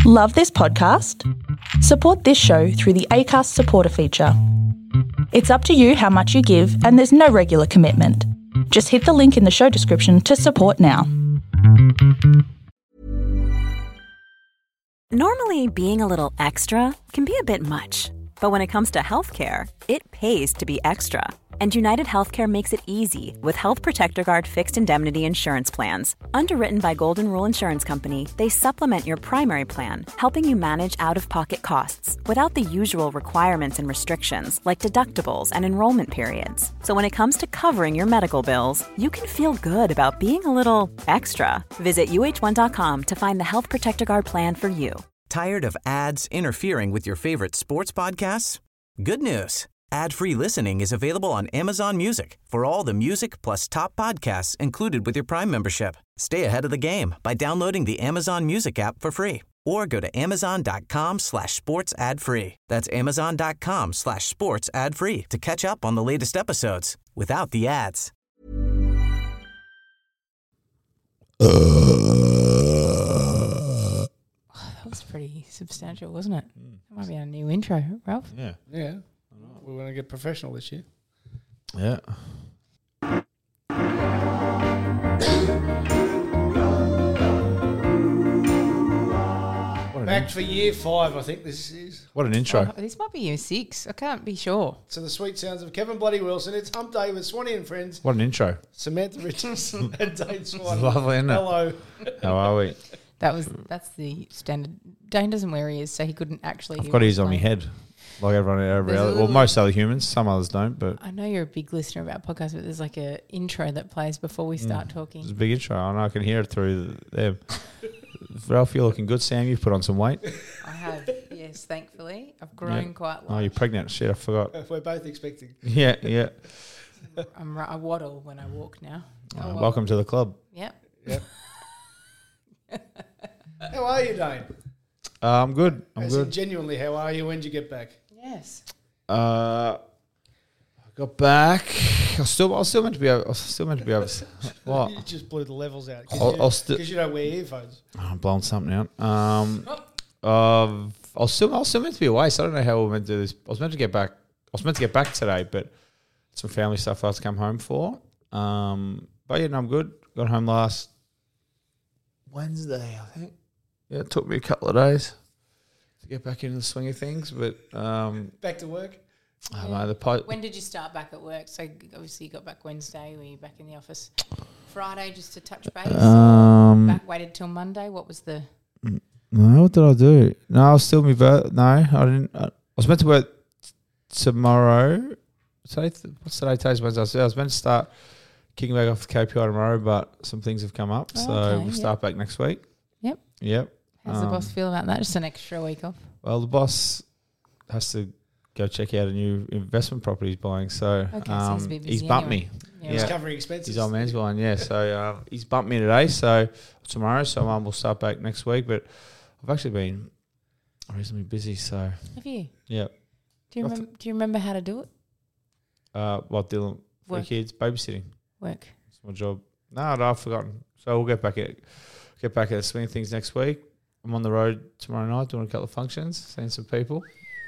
Love this podcast? Support this show through the Acast supporter feature. It's up to you how much you give, and there's no regular commitment. Just hit the link in the show description to support now. Normally, being a little extra can be a bit much, but when it comes to healthcare, it pays to be extra. And United Healthcare makes it easy with Health Protector Guard fixed indemnity insurance plans. Underwritten by Golden Rule Insurance Company, they supplement your primary plan, helping you manage out-of-pocket costs without the usual requirements and restrictions like deductibles and enrollment periods. So when it comes to covering your medical bills, you can feel good about being a little extra. Visit uh1.com to find the Health Protector Guard plan for you. Tired of ads interfering with your favorite sports podcasts? Good news. Ad-free listening is available on Amazon Music for all the music plus top podcasts included with your Prime membership. Stay ahead of the game by downloading the Amazon Music app for free or go to amazon.com/sports ad free. That's amazon.com/sports ad free to catch up on the latest episodes without the ads. That was pretty substantial, wasn't it? That might be a new intro, Ralph. Yeah. Yeah. We're going to get professional this year. Yeah. Back for year 5, I think this is. What an intro. Oh, this might be year 6. I can't be sure. To the sweet sounds of Kevin Bloody Wilson. It's Hump Day with Swanee and Friends. What an intro. Samantha Richards and Dane Swan. It's lovely, isn't it? Hello. How are we? That's the standard. Dane doesn't wear ears, so he couldn't actually hear. I've got what ears I on was my saying. head. Like everyone, There's a well, little- most other humans. Some others don't, but I know you're a big listener about podcasts, but there's like a intro that plays before we start talking. it's a big intro. I know I can hear it through them. Ralph, you're looking good. Sam, you've put on some weight. I have, yes, thankfully. I've grown Yeah. quite Oh, large. you're pregnant. Shit, I forgot. We're both expecting. Yeah, yeah. I waddle when I walk now. Welcome to the club. Yep. Yep. How are you, Dane? I'm good. I'm As in good. genuinely, how are you? When did you get back? Yes. I got back. I still meant to be able. What? You just blew the levels out. I'll still. Because you don't wear earphones. I'm blowing something out. I was still meant to be away, so I don't know how we're meant to do this. I was meant to get back today, but some family stuff I had to come home for. But yeah, no, I'm good. Got home last Wednesday, I think. Yeah, it took me a couple of days to get back into the swing of things, but Back to work? I don't know, When did you start back at work? So obviously you got back Wednesday. Were you back in the office Friday just to touch base? Back waited till Monday? What was the... No, what did I do? No, I was still my No, I didn't. I was meant to work tomorrow. What's today? Today's Wednesday. I was meant to start kicking back off the KPI tomorrow, but some things have come up, so okay, we'll start back next week. Yep. How's the boss feel about that? Just an extra week off? Well, the boss has to go check out a new investment property he's buying, so, so he's a bit busy he's bumped anyway. me. Yeah. He's covering expenses. He's old man's buying, yeah. So he's bumped me today, so tomorrow. So we'll start back next week. But I've actually been reasonably busy, so Have you? yeah. Do you remember how to do it? What dealing for Work. kids, babysitting. Work. It's my job. No, I've forgotten. So we'll get back at the swing of things next week. I'm on the road tomorrow night doing a couple of functions, seeing some people.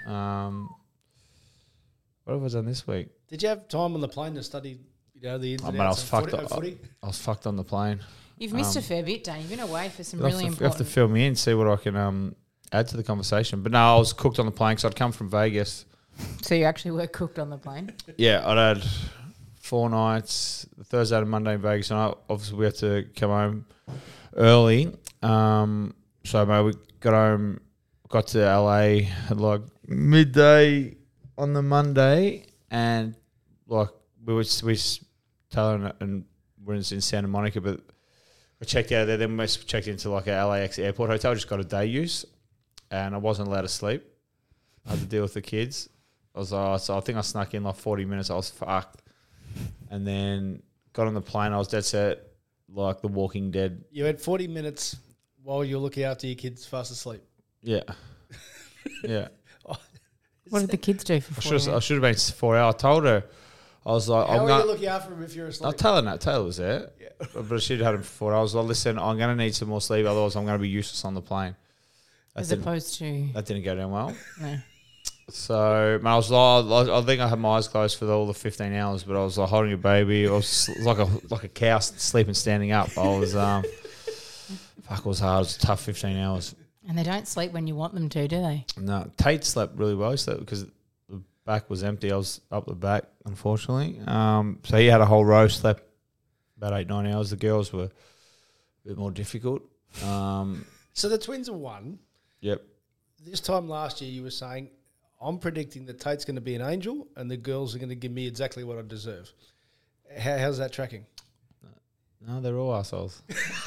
What have I done this week? Did you have time on the plane to study, the ins and I outs was of fucked footy? I was fucked on the plane. You've missed a fair bit, Dan. You've been away for some You really have to important... fill me in, see what I can add to the conversation. But no, I was cooked on the plane because I'd come from Vegas. So you actually were cooked on the plane? Yeah, I'd had 4 nights, the Thursday and Monday in Vegas, and obviously we had to come home early. So mate, we got home, got to LA at like midday on the Monday, and like we Taylor and we're in Santa Monica, but we checked out of there. Then we checked into like a LAX airport hotel. Just got a day use, and I wasn't allowed to sleep. I had to deal with the kids. So I think I snuck in like 40 minutes. I was fucked, and then got on the plane. I was dead set, like The Walking Dead. You had 40 minutes while you're looking after your kids fast asleep. Yeah, yeah. What did the kids do for 4 I should have been 4 hours. I told her, I was like, How are you looking after them if you're asleep? I'll tell her that. Taylor was there, but she'd had him for 4 hours. I was like, listen, I'm going to need some more sleep, otherwise I'm going to be useless on the plane. As opposed to... That didn't go down well. No. So, man, I think I had my eyes closed for all the 15 hours, but I was like holding a baby. I was like a cow sleeping standing up. I was, fuck, it was hard. It was a tough 15 hours. And they don't sleep when you want them to, do they? No, Tate slept really well. He slept because the back was empty. I was up the back, unfortunately. So he had a whole row, slept about 8-9 hours. The girls were a bit more difficult. So the twins are one. Yep. This time last year, you were saying, I'm predicting that Tate's going to be an angel and the girls are going to give me exactly what I deserve. How's that tracking? No, they're all assholes.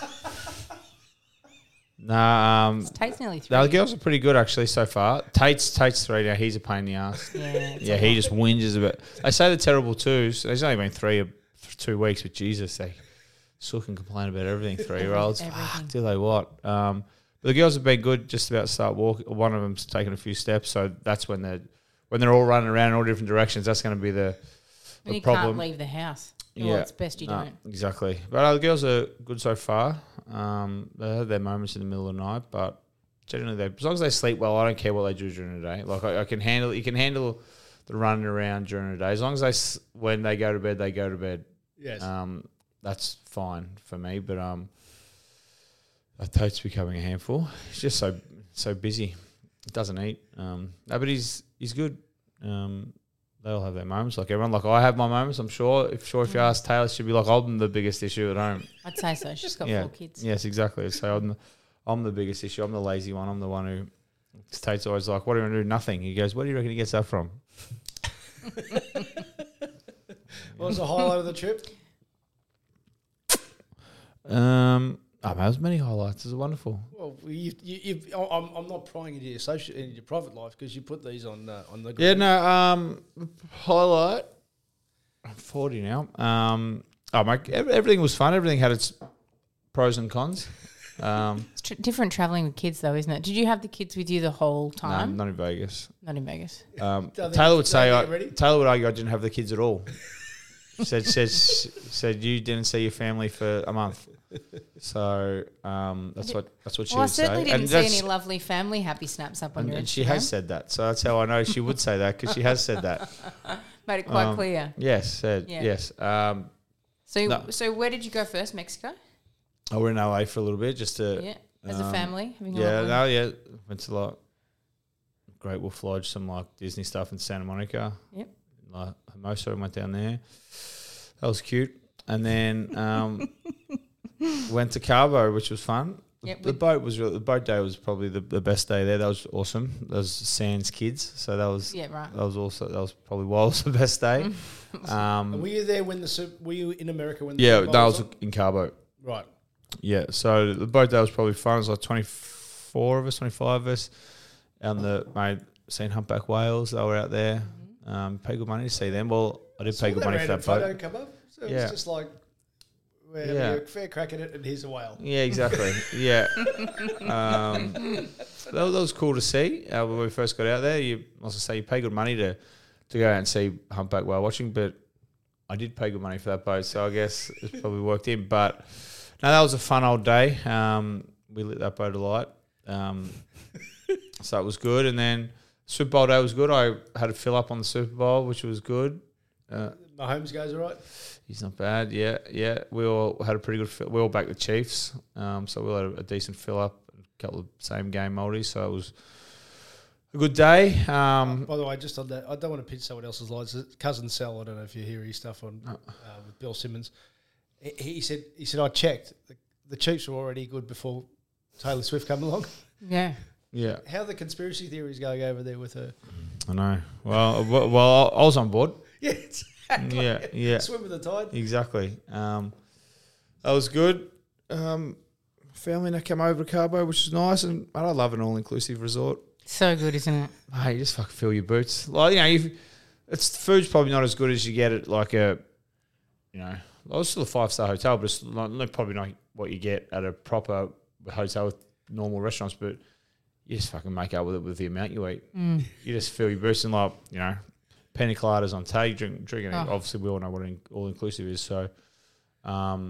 Nah, Tate's nearly 3. no, the girls are pretty good actually so far. Tate's 3 now. He's a pain in the ass. Yeah, He just whinges a bit. They say they're terrible too. So he's only been 3 or 2 weeks, but Jesus, they still can complain about everything. 3-year-olds, fuck, do they what? But the girls have been good. Just about to start walking. One of them's taken a few steps, so that's when they're all running around in all different directions. That's going to be the when you problem. can't leave the house. Well, it's best you don't. Exactly. But the girls are good so far. They have their moments in the middle of the night, but generally, as long as they sleep well, I don't care what they do during the day. Like I can handle. You can handle the running around during the day as long as when they go to bed, they go to bed. Yes. That's fine for me. But Tote's becoming a handful. He's just so busy. He doesn't eat. No, but he's good. They'll have their moments like everyone. Like I have my moments. I'm sure. If you ask Taylor, she'd be like, "I'm the biggest issue at home." I'd say so. She's got 4 kids. Yes, exactly. So I'm the biggest issue. I'm the lazy one. I'm the one who Tate's always like, "What do you want to do?" Nothing. He goes, "Where do you reckon he gets that from?" What was the highlight of the trip? There's many highlights. It's wonderful. Well, I'm not prying into your private life because you put these on the. Yeah, no. Highlight. I'm 40 now. Everything was fun. Everything had its pros and cons. It's different traveling with kids, though, isn't it? Did you have the kids with you the whole time? No, not in Vegas. Not in Vegas. Taylor would say. Taylor would argue I didn't have the kids at all. said you didn't see your family for a month. So that's what she would say. I certainly didn't see any lovely family happy snaps up on your Instagram. And she has said that, so that's how I know she would say that because she has said that. Made it quite clear. Yes, yes. So where did you go first? Mexico? I were in LA for a little bit just to as a family. Went to like Great Wolf Lodge, some like Disney stuff in Santa Monica. Yep. Like Hermosa, went down there. That was cute. And then went to Cabo, which was fun. Yep, the boat day was probably the best day there. That was awesome. That was Sans kids, so that was that was probably the best day. Were you there when were you in America when? That was in Cabo. Right. Yeah, so the boat day was probably fun. It was like 24 of us, 25 of us, and seen humpback whales. They were out there. Paid good money to see them. Well, I did pay good money for that boat. Come up. So it was just like, we're having a fair crack at it, and here's a whale. Yeah, exactly. Yeah. That was cool to see when we first got out there. You pay good money to go out and see humpback whale watching, but I did pay good money for that boat, so I guess it's probably worked in. But no, that was a fun old day. We lit that boat alight. So it was good. And then Super Bowl day was good. I had to fill up on the Super Bowl, which was good. Mahomes goes all right? He's not bad. Yeah. We all had a pretty good we all backed the Chiefs. So we all had a decent fill up, a couple of same game multis. So it was a good day. By the way, just on that, I don't want to pitch someone else's lines. Cousin Sal, I don't know if you hear his stuff on with Bill Simmons. He said I checked. The Chiefs were already good before Taylor Swift came along. Yeah. Yeah. How are the conspiracy theories going over there with her? I know. Well, I was on board. Yeah, exactly. Yeah. Swim with the tide. Exactly. That was good. Family now came over to Cabo, which is nice, and I love an all-inclusive resort. So good, isn't it? Hey, you just fucking fill your boots. Like, food's probably not as good as you get at like a, it's still a 5-star hotel, but it's probably not what you get at a proper hotel with normal restaurants, but you just fucking make up with it with the amount you eat. You just fill your boots and pina coladas on tap, drinking. Obviously, we all know what all-inclusive is, so...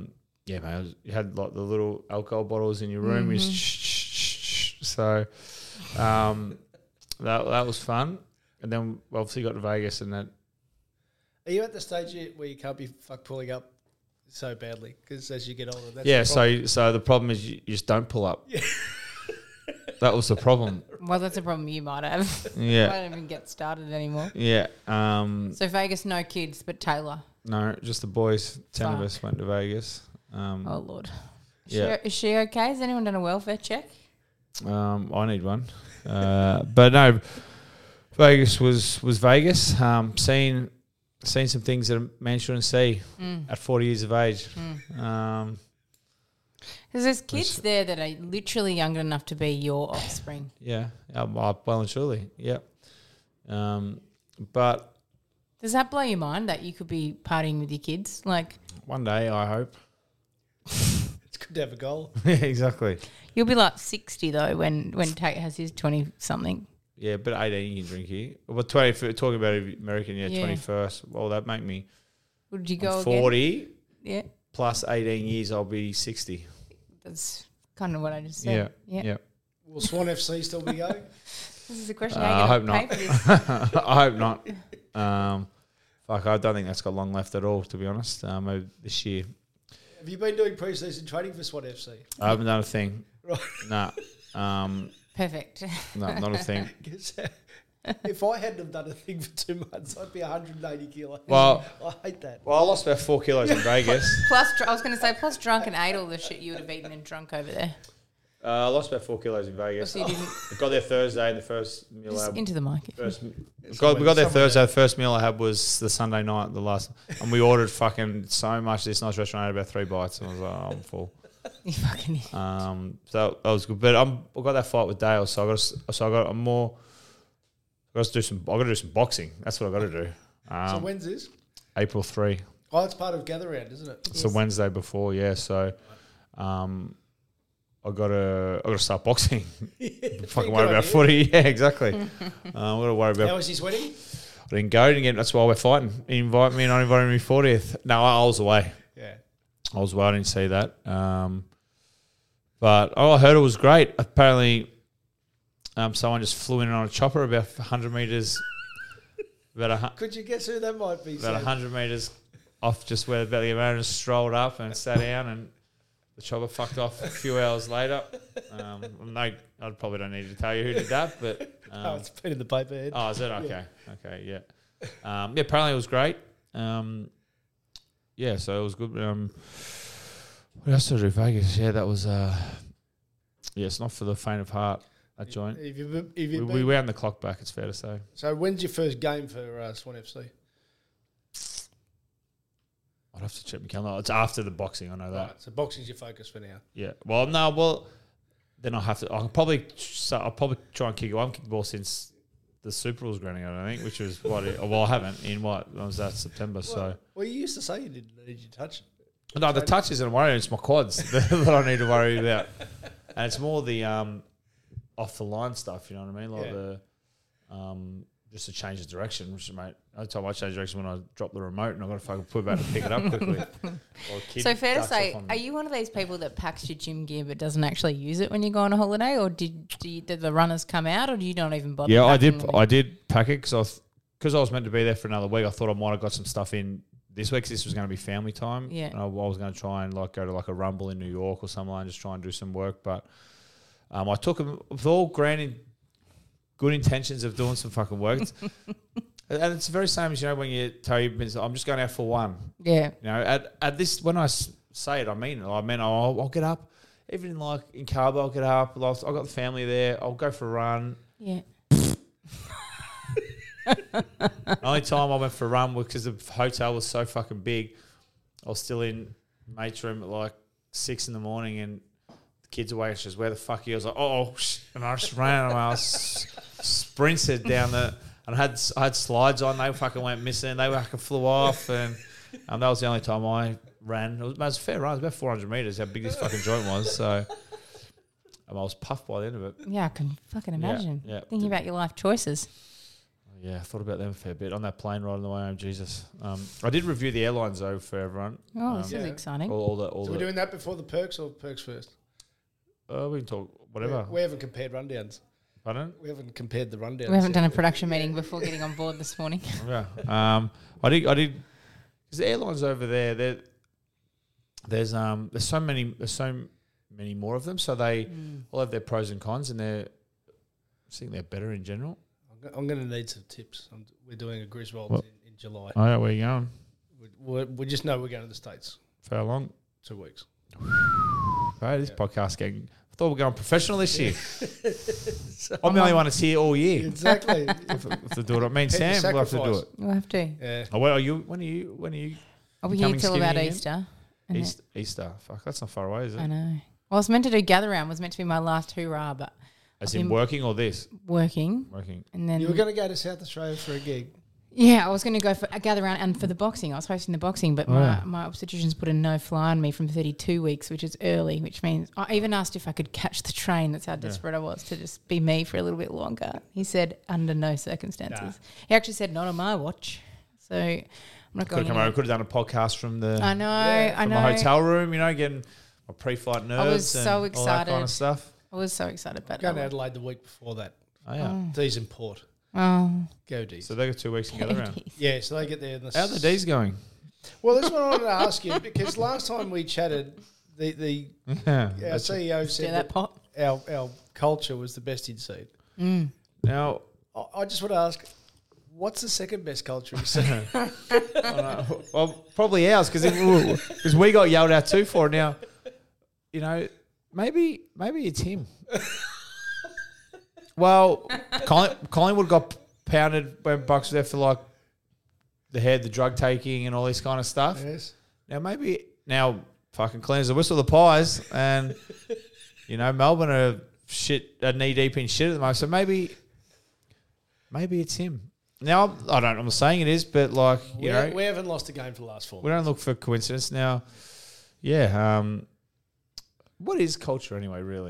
man, you had like the little alcohol bottles in your room. So That was fun. And then we obviously got to Vegas and that. Are you at the stage yet where you can't be pulling up so badly? Because as you get older, that's Yeah, the problem. so the problem is you just don't pull up. Yeah. That was the problem. Well, that's a problem you might have. Yeah. I don't even get started anymore. Yeah. So Vegas, no kids, but Taylor. No, just the boys. 10 of Fuck. us went to Vegas. Oh, Lord. Yeah. Is she okay? Has anyone done a welfare check? I need one. But no, Vegas was Vegas. Seen some things that a man shouldn't see at 40 years of age. Because there's kids there that are literally young enough to be your offspring. Yeah, well and truly, yeah. But Does that blow your mind that you could be partying with your kids? Like, one day, I hope. It's good to have a goal. Yeah, exactly. you'll be like 60 though when Tate has his 20 something. Yeah, but 18 you can drink here. Well, 20, talking about American, yeah, 21st. Well, that make me Would you go 40 again? Yeah, plus 18 years, I'll be 60. that's kind of what I just said. Yeah. Will Swan FC still be going? This is the question. I hope not. Pay for this? I hope not. I don't think that's got long left at all, to be honest. Maybe this year. Have you been doing pre-season training for Swan FC? I haven't done a thing. Right. Nah. Perfect. No, not a thing. If I hadn't have done a thing for 2 months, I'd be 180 kilos. Well- I hate that. Well, I lost about 4 kilos in Vegas. Plus, I was going to say, plus drunk and ate all the shit you would have eaten and drunk over there. I lost about 4 kilos in Vegas. So you didn't I got there Thursday, and the first meal I just had. into the mic. We got there Thursday. The first meal I had was the Sunday night, the last, and we ordered fucking so much. This nice restaurant, I had about 3 bites, and I was like, oh, I'm full. You fucking idiot. So that was good. But I got that fight with Dale, so I got to do some boxing. That's what I got to do. So when's this? April 3. Oh, it's part of Gather Round, isn't it? It's the Wednesday before, yeah. So, I gotta start boxing. Fucking worry about footy. Yeah, exactly. I gotta worry about. How was his wedding? I didn't go. That's why we're fighting. He invited me, and I invited me 40th. No, I was away. Yeah. I was away. I didn't see that. But I heard it was great. Apparently, someone just flew in on a chopper about 100 meters. Could you guess who that might be? About 100 meters off just where the belly of Aaron strolled up and sat down, and the chopper fucked off a few hours later. No, I probably don't need to tell you who did that, but Oh, it's been in the paper. Ed. oh, is it okay? Okay, yeah. Yeah, apparently it was great. Yeah, so it was good. What else did I do? Vegas. Yeah, that was. Yeah, it's not for the faint of heart. That joint. Have you been? We wound the clock back. It's fair to say. So when's your first game for Swan FC? I'd have to check my calendar. It's after the boxing. I know that. Right, so boxing's your focus for now. Yeah. Well, no. Well, then I'll have to. I'll probably try and kick. I haven't kicked the ball since the Super was running out. I think, which was what. Well, I haven't in what was that September. So. Well, you used to say you didn't need your touch. No, the touch isn't worrying. It's my quads that I need to worry about, and it's more the off the line stuff. You know what I mean? Like the just to change the direction. Which, mate, every time I change direction when I drop the remote, and I've got to fucking put it back and pick it up quickly. So fair to say, are you one of these people that packs your gym gear but doesn't actually use it when you go on a holiday, or did the runners come out, or do you not even bother? Yeah, packing I did pack it because I was meant to be there for another week. I thought I might have got some stuff in this week because this was going to be family time. Yeah. And I was going to try and go to a Rumble in New York or something and just try and do some work. But I took them with all good intentions of doing some fucking work. And it's the very same as, when you tell your business, I'm just going out for one. Yeah. At this, when I say it, I mean it. I mean, I'll get up. Even in Cabo, I'll get up. I've got the family there. I'll go for a run. Yeah. The only time I went for a run was because the hotel was so fucking big. I was still in mate's room at 6 a.m. and the kids away. And she goes, "Where the fuck are you?" I was like, and I just ran and I sprinted down and I had slides on. They fucking went missing. They fucking flew off, and that was the only time I ran. It was a fair run. It was about 400 meters. How big this fucking joint was. So I was puffed by the end of it. Yeah, I can fucking imagine. Yeah. Thinking about your life choices. Yeah, I thought about them a fair bit on that plane ride on the way home. Jesus, I did review the airlines though for everyone. Oh, this is exciting. So we're doing that before the perks or perks first? We can talk whatever. We haven't compared rundowns. Pardon? We haven't compared the rundown. We haven't done a production meeting before getting on board this morning. Yeah. I did because the airlines over there, there's so many more of them, so they all have their pros and cons, and I think they're better in general. I'm going to need some tips. We're doing a Griswold in July. Oh, yeah, where are you going? We just know we're going to the States. For how long? 2 weeks. Right, this podcast getting. I thought we were going professional this year. I'm the only one that's here all year. Exactly. Have to do it. Me and Sam will have to do it. We'll have to. Yeah. Oh, when are you? I'll be here coming till skinny about again? Easter. Easter. Fuck, that's not far away, is it? I know. I was meant to do Gather Round. Was meant to be my last hoorah, but As in working or this? working. And then You were going to go to South Australia for a gig. Yeah, I was going to go for a Gather Round and for the boxing. I was hosting the boxing, but yeah. my obstetrician's put a no-fly on me from 32 weeks, which is early, which means I even asked if I could catch the train. That's how desperate I was to just be me for a little bit longer. He said, under no circumstances. Nah. He actually said, not on my watch. So I'm not going to come over. Could have done a podcast from the I know. the hotel room, getting my pre-flight nerves. I was so excited. All that kind of stuff. I was so excited about Going to Adelaide the week before that. Oh, yeah. D's in Port. Oh. Go D's. So they got 2 weeks to get around. Yeah, so they get there. How are the D's going? Well, that's what I wanted to ask you, because last time we chatted, our CEO said that pot. Our culture was the best he'd seen. Now, I just want to ask, what's the second best culture you've seen? well, probably ours, because we got yelled at too for it. Now, maybe it's him. Well, Collingwood got pounded when Bucks was there for like the drug taking and all this kind of stuff. Yes. Now fucking cleans the whistle of the Pies, and Melbourne are knee deep in shit at the moment. So maybe it's him. Now I'm not saying it is, but we haven't lost a game for the last 4 months. We don't look for coincidence now. Yeah. What is culture anyway? Really.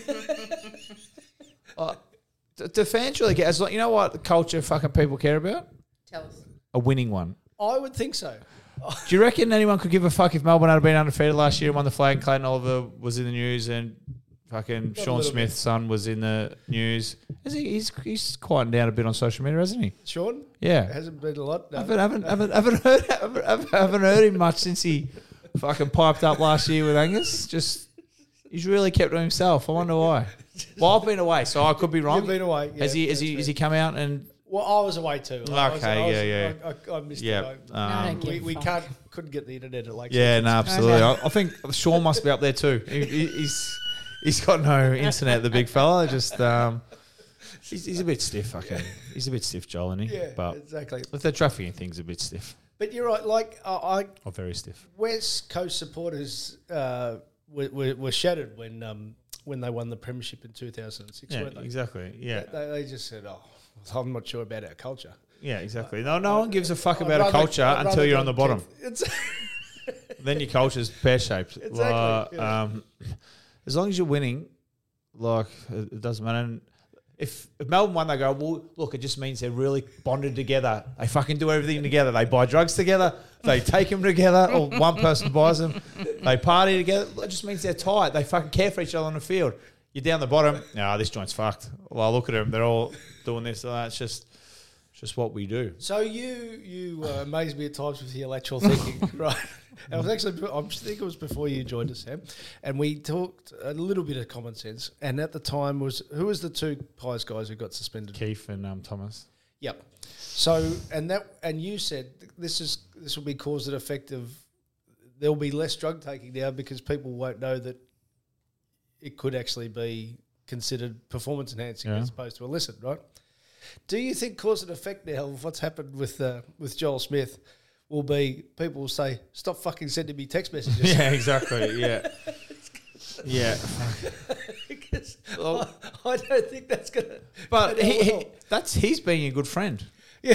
Do fans really care? You know what culture fucking people care about? Tell us. A winning one. I would think so. Do you reckon anyone could give a fuck if Melbourne had been undefeated last year and won the flag? Clayton Oliver was in the news, and fucking Sean Smith's son was in the news. He's quieting down a bit on social media, hasn't he? Sean? Yeah. It hasn't been a lot. No. haven't heard him much since he fucking piped up last year with Angus. He's really kept to himself. I wonder why. Well, I've been away, so I could be wrong. You've been away. Yeah, has he come out and? Well, I was away too. Okay, I missed yeah. it. We couldn't get the internet at Lakeside. Yeah, no, absolutely. I think Sean must be up there too. He's got no internet, the big fella. Just he's a bit stiff. Okay, he's a bit stiff, Joel, isn't he? Yeah, but exactly. With the trafficking thing's a bit stiff. But you're right. Very stiff. West Coast supporters were shattered when they won the premiership in 2006. Yeah, weren't they? Exactly. Yeah, they just said, "Oh, I'm not sure about our culture." Yeah, exactly. No one gives a fuck about a culture until you're on the bottom. Then your culture's pear-shaped. Exactly. As long as you're winning, it doesn't matter. And if Melbourne won, they go, well, look, it just means they're really bonded together. They fucking do everything together. They buy drugs together. They take them together, or one person buys them. They party together. It just means they're tight. They fucking care for each other on the field. You're down the bottom. This joint's fucked. Well, look at them. They're all doing this. It's just what we do. So you amaze me at times with your lateral thinking, right? And I think it was before you joined us, Sam, and we talked a little bit of common sense. And at the time who was the two Pies guys who got suspended? Keith and Thomas. Yep. So and you said this will be cause and effect of there will be less drug taking now because people won't know that it could actually be considered performance enhancing as opposed to illicit, right? Do you think cause and effect now of what's happened with Joel Smith will be people will say, stop fucking sending me text messages? Yeah, exactly. Yeah. Yeah. Because I don't think that's going to... But he's being a good friend. Yeah.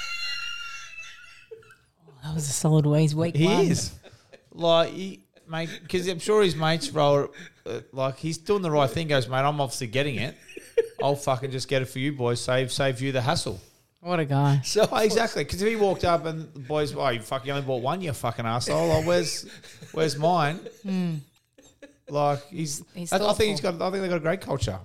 That was a solid W's week. He is. Mate, because I'm sure his mates roll, he's doing the right thing. Goes, mate, I'm obviously getting it. I'll fucking just get it for you boys. Save you the hassle. What a guy. So exactly, because if he walked up and the boys, you fucking only bought one, you fucking asshole. Where's mine? I think they've got a great culture.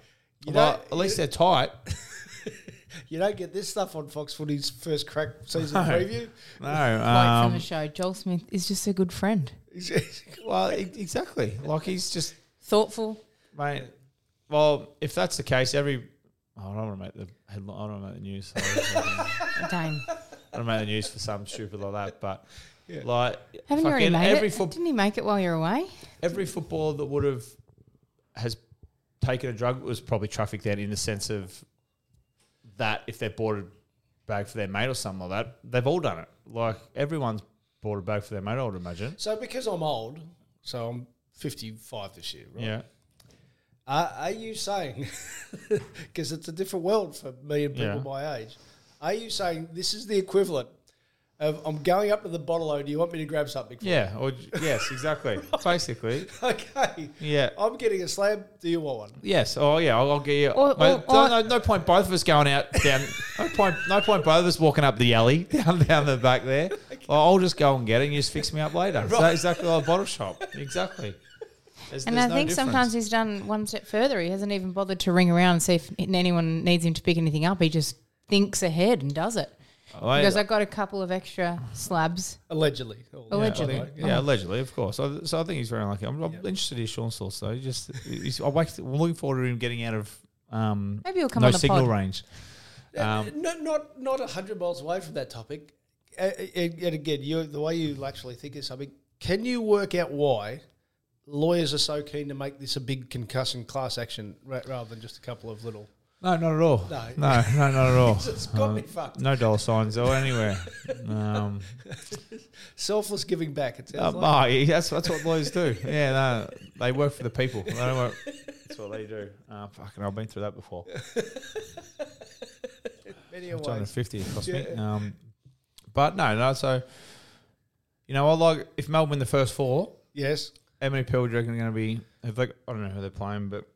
At least they're tight. You don't get this stuff on Fox Footy's first crack season preview. No. Like from the show, Joel Smith is just a good friend. Well, exactly. Like, he's just... Thoughtful. Mate, well, if that's the case, I don't want to make the headline. I don't want to make the news. Dang. I don't make the news for something stupid like that, but like, Haven't you already made it? Didn't you make it while you're away? Every footballer that has taken a drug was probably trafficked then, in the sense of that if they bought a bag for their mate or something like that, they've all done it. Like, everyone's bought a bag for their mate, I would imagine. So because I'm old, so I'm 55 this year, right? Yeah. Are you saying, because it's a different world for me and people my age, are you saying this is the equivalent of I'm going up to the bottle-o, do you want me to grab something for you? Yes, exactly. Basically. Okay. Yeah. I'm getting a slab, do you want one? Yes. Oh, yeah, I'll get you. No point both of us going out down. No point both of us walking up the alley down the back there. Okay. I'll just go and get it and you just fix me up later. Right. So exactly like a bottle shop. Exactly. There's I think no difference. sometimes he's done one step further. He hasn't even bothered to ring around and see if anyone needs him to pick anything up. He just thinks ahead and does it. Because I got a couple of extra slabs. Allegedly. Allegedly. Allegedly, of course. So I think he's very unlucky. I'm interested in Sean's thoughts, though. I'm looking forward to him getting out of maybe he'll come no on the signal pod. range. Not 100 miles away from that topic. And again, the way you actually think of something, can you work out why lawyers are so keen to make this a big concussion class action rather than just a couple of little... No, not at all. No, not at all. It's got me fucked. No dollar signs or anywhere. Selfless giving back, it sounds like. Oh, that's what lawyers do. Yeah, no, they work for the people. They don't work. That's what they do. Fucking, I've been through that before. $250 it cost me. But no. So, I like if Melbourne win the first four. Yes. How many people do you reckon are going to be? I don't know who they're playing, but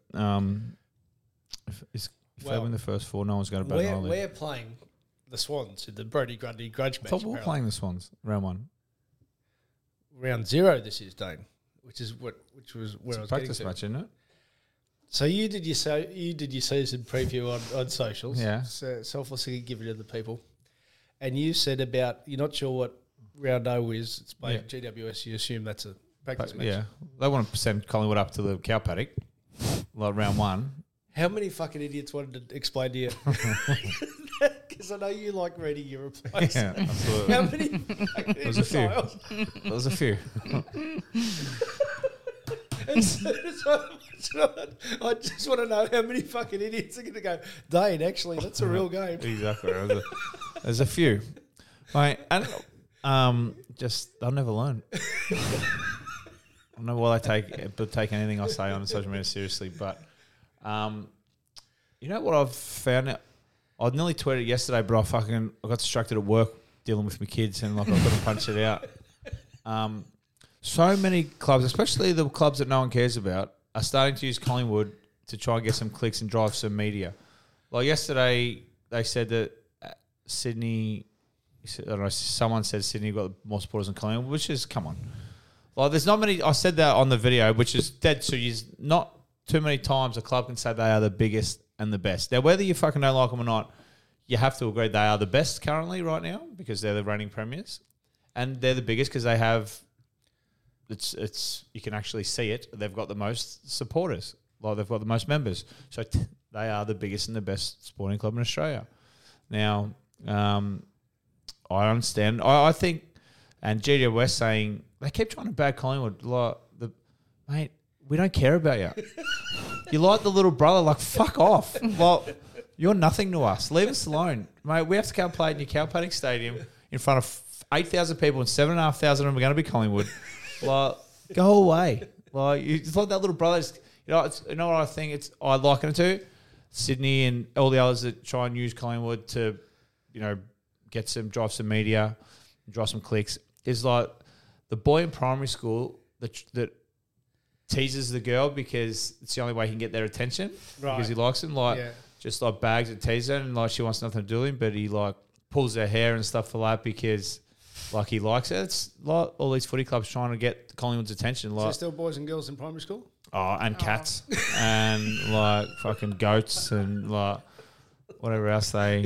if they win the first four, no one's going to bet on it. We're playing the Swans in the Brodie Grundy grudge match. I thought we were playing the Swans round one. Round 0 this is, Dane, which was where it's I was practice getting to. match, isn't it? So you did your season preview on socials. Yeah. So selflessly give it to the people. And you said about you're not sure what round 0 is. It's by GWS. You assume that's a practice match. Yeah. They want to send Collingwood up to the cow paddock, like round 1. How many fucking idiots wanted to explain to you? Because I know you like reading your replies. Yeah, absolutely. How many fucking idiots? There was a few. I just want to know how many fucking idiots are going to go, Dane, actually, that's a real game. Exactly. There's a few. Right, and they'll never learn. I don't know why they take anything I say on social media seriously, but you know what I've found? I nearly tweeted it yesterday, but I got distracted at work dealing with my kids, and I've got to punch it out. So many clubs, especially the clubs that no one cares about, are starting to use Collingwood to try and get some clicks and drive some media. Like yesterday, they said that Sydney, I don't know, someone said Sydney got more supporters than Collingwood, which is, come on. Like, there's not many, I said that on the video, which is dead serious. Not too many times a club can say they are the biggest and the best. Now, whether you fucking don't like them or not, you have to agree they are the best currently right now because they're the reigning premiers. And they're the biggest because they have... It's you can actually see it. They've got the most supporters. Like, they've got the most members. So they are the biggest and the best sporting club in Australia. Now, I understand. I think, and GWS saying they keep trying to bag Collingwood. Like, mate, we don't care about you. You like the little brother. Like, fuck off. Well, you're nothing to us. Leave us alone, mate. We have to come play at your cow paddock stadium in front of 8,000 people, and 7,500 of them are going to be Collingwood. Like, go away. Like, it's like that little brother. You know what I think? I liken it to Sydney and all the others that try and use Collingwood to, drive some media, drive some clicks. Is like the boy in primary school that teases the girl because it's the only way he can get their attention because he likes them. Just like bags and teases her, and like she wants nothing to do with him, but he like pulls her hair and stuff for that because. Like, he likes it. It's like all these footy clubs trying to get Collingwood's attention. Like, is there still boys and girls in primary school? And cats and like fucking goats and like whatever else they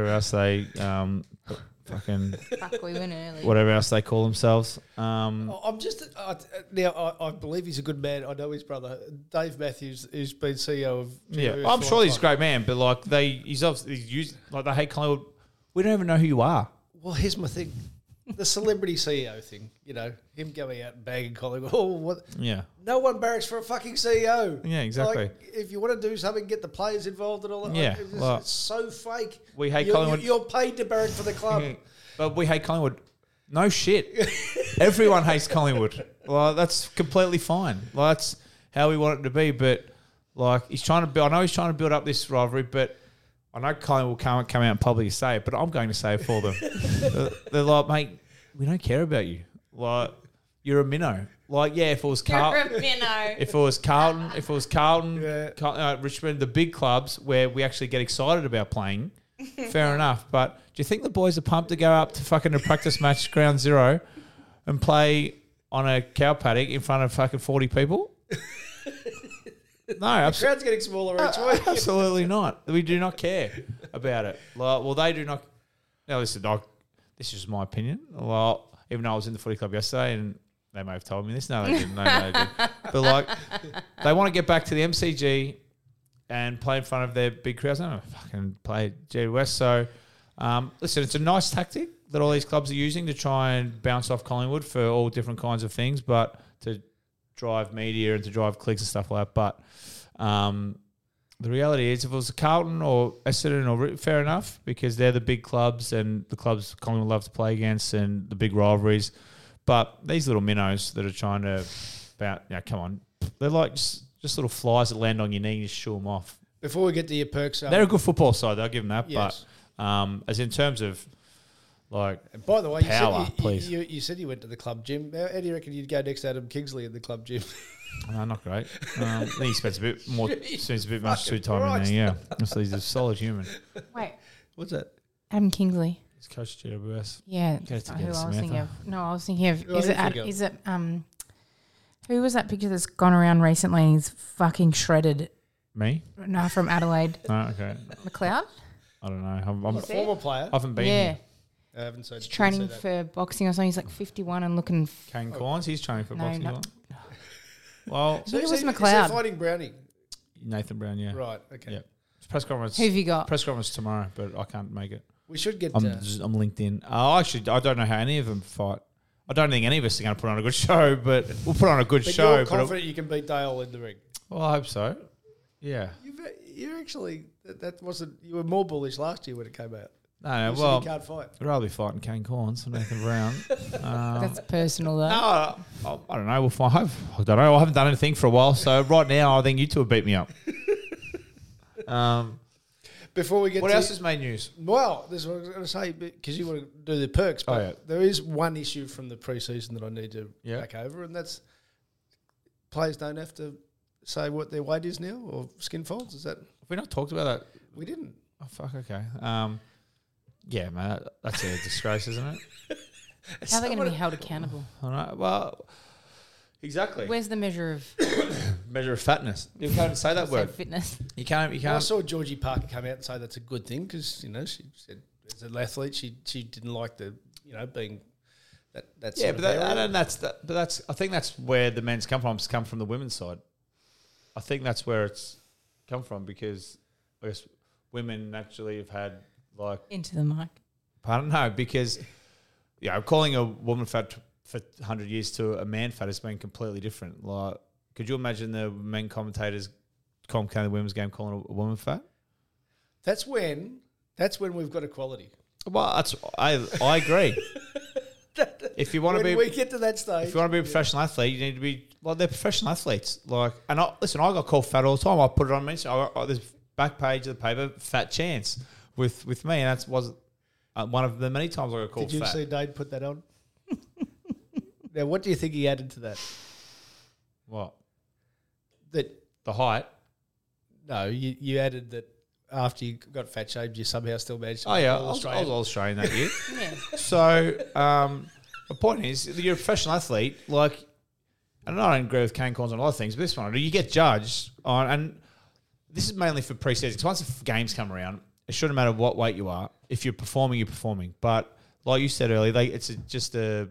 fucking Fuck, we went early. whatever else they call themselves. I'm just now. I believe he's a good man. I know his brother, Dave Matthews, who's been CEO of. GWS I'm sure he's a time. great man, but like he's used like they hate Collingwood. We don't even know who you are. Well, here's my thing: the celebrity CEO thing. You know, him going out and bagging Collingwood. Oh, what? Yeah. No one barracks for a fucking CEO. Yeah, exactly. Like, if you want to do something, get the players involved and all that. Yeah, Like, it's, well, it's so fake. we hate You're- Collingwood. You're paid to barrack for the club. But we hate Collingwood. No shit. Everyone hates Collingwood. Well, that's completely fine. Like, that's how we want it to be. But like, he's trying to build. I know he's trying to build up this rivalry, but I know Collingwood can't come out and publicly say it. But I'm going to say it for them. They're like, mate, we don't care about you. Like, you're a minnow. Like, yeah, if it was Carlton, if it was Carlton, Yeah. Richmond, the big clubs where we actually get excited about playing, fair enough. But do you think the boys are pumped to go up to fucking a practice match, ground zero, and play on a cow paddock in front of fucking 40 people? No, absolutely. Crowd's getting smaller each week. Absolutely not. We do not care about it. Like, well, they do not. Now, listen, this is my opinion. Well, even though I was in the footy club yesterday and they may have told me this. No, they didn't. No, they didn't. But, like, they want to get back to the MCG and play in front of their big crowds. I don't fucking play GWS. So, listen, it's a nice tactic that all these clubs are using to try and bounce off Collingwood for all different kinds of things, but to drive media and to drive clicks and stuff like that. But the reality is, if it was Carlton or Essendon, or fair enough, because they're the big clubs and the clubs Collingwood love to play against and the big rivalries. But these little minnows that are trying to come on, they're like just little flies that land on your knee and you just shoo them off. Before we get to your perks, They're a good football side, I'll give them that. Yes. But as in terms of like, and by the way, power, you said please. you said you went to the club gym. How do you reckon you'd go next to Adam Kingsley in the club gym? No, not great. I think he spends a bit more, spends a bit much too time Christ. in there. Yeah, so he's a solid human. Wait, What's that? Adam Kingsley. He's coach GWS. Yeah, Get it that's not together, who I was thinking Samantha. of. No, I was thinking of. Who Is are it? you thinking of? Is it? Who was that picture that's gone around recently? And he's fucking shredded. Me? No, from Adelaide. Oh, okay. McLeod. I don't know. I'm, A former player. I haven't been Yeah, here. I haven't seen. he's training for boxing or something. He's like 51 and looking. Kane Corns, he's training for No, boxing. no. Well, So it was Is McLeod. he fighting Brownie? Nathan Brown, yeah. Right. Okay. Yeah. It's press conference. Who have you got? Press conference tomorrow, but I can't make it. We should get. I'm LinkedIn. Actually, I don't know how any of them fight. I don't think any of us are going to put on a good show, but we'll put on a good but show. you're But confident you can beat Dale in the ring. well, I hope so. Yeah. You're actually that wasn't. You were more bullish last year when it came out. No, You said well, he can't fight. I'd rather be fighting Kane Corns than Nathan Brown. That's personal though. No, I don't know. We'll find. I don't know. I haven't done anything for a while, so right now I think you two have beat me up. Before we get What to else has made news? well, this is what I was going to say because you want to do the perks, but Oh, yeah. there is one issue from the preseason that I need to Yeah. back over, and that's players don't have to say what their weight is now or skin folds. Is that Have we not talked about that? we didn't? Oh, fuck, okay. Yeah, man, that's a disgrace, isn't it? How are they going to be held accountable? All right, well, exactly. Where's the measure of Measure of fatness. You can't say that word. fitness? You can't. Well, I saw Georgie Parker come out and say that's a good thing because she said as an athlete she didn't like the being that Yeah, sort but of area. I think that's where the men's come from. It's come from the women's side. I think that's where it's come from because I guess women naturally have had like. Into the mic. Pardon? No, because calling a woman fat for 100 years to a man fat has been completely different. Like, could you imagine the men commentators commentating the women's game calling a woman fat? That's when we've got equality. Well, I agree. If you want to When be, we get to that stage, if you want to be a professional athlete, you need to be like they're professional athletes. Like, and I got called fat all the time. I put it on mention. There's back page of the paper, Fat Chance with me, and that was one of the many times I got called did you fat. see Dade put that on? Now, what do you think he added to that? What? That The height. no, you added that after you got fat shaved, you somehow still managed to Oh make yeah, I All was Australian. Australian that year. Yeah. So the point is, you're a professional athlete. Like, and I don't agree with Kane Corns on a lot of things, but this one, you get judged on, and this is mainly for pre-season, because once the games come around, it shouldn't matter what weight you are. If you're performing, you're performing. But like you said earlier, it's just a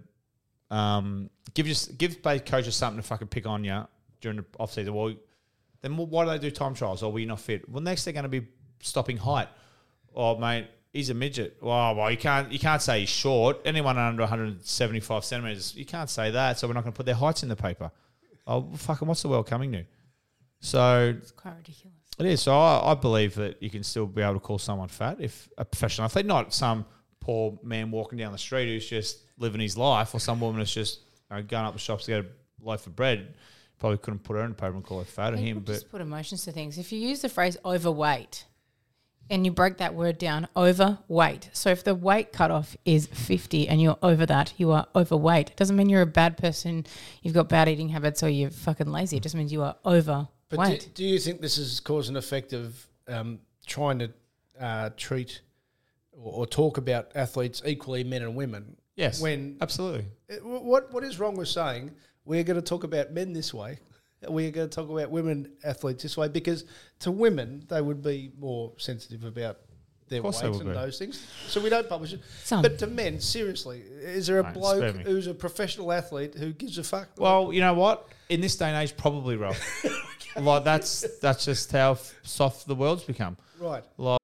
give coaches something to fucking pick on you during the off-season. Well, then why do they do time trials? Or were you not fit? Well, next they're going to be stopping height. Oh, mate, he's a midget. Well, you can't say he's short. Anyone under 175 centimetres, you can't say that. So we're not going to put their heights in the paper. Oh, fucking, what's the world coming to? So It's quite ridiculous. it is. So I believe that you can still be able to call someone fat if a professional athlete, not some poor man walking down the street who's just living his life, or some woman that's just going up the shops to get a loaf of bread. Probably couldn't put her in the paper and call her fat or him. People But just put emotions to things. If you use the phrase overweight and you break that word down, overweight. So if the weight cutoff is 50 and you're over that, you are overweight. It doesn't mean you're a bad person, you've got bad eating habits, or you're fucking lazy. It just means you are overweight. But do you think this is cause and effect of trying to treat or talk about athletes equally, men and women? yes, When absolutely. what is wrong with saying we're going to talk about men this way, we're going to talk about women athletes this way? Because to women, they would be more sensitive about their weight they would and be. those things. So we don't publish it. Some. But to men, seriously, is there a Mate, bloke spare me. who's a professional athlete who gives a fuck? Well, you know what? In this day and age, probably, Rob. Like that's just how soft the world's become. Right. Like,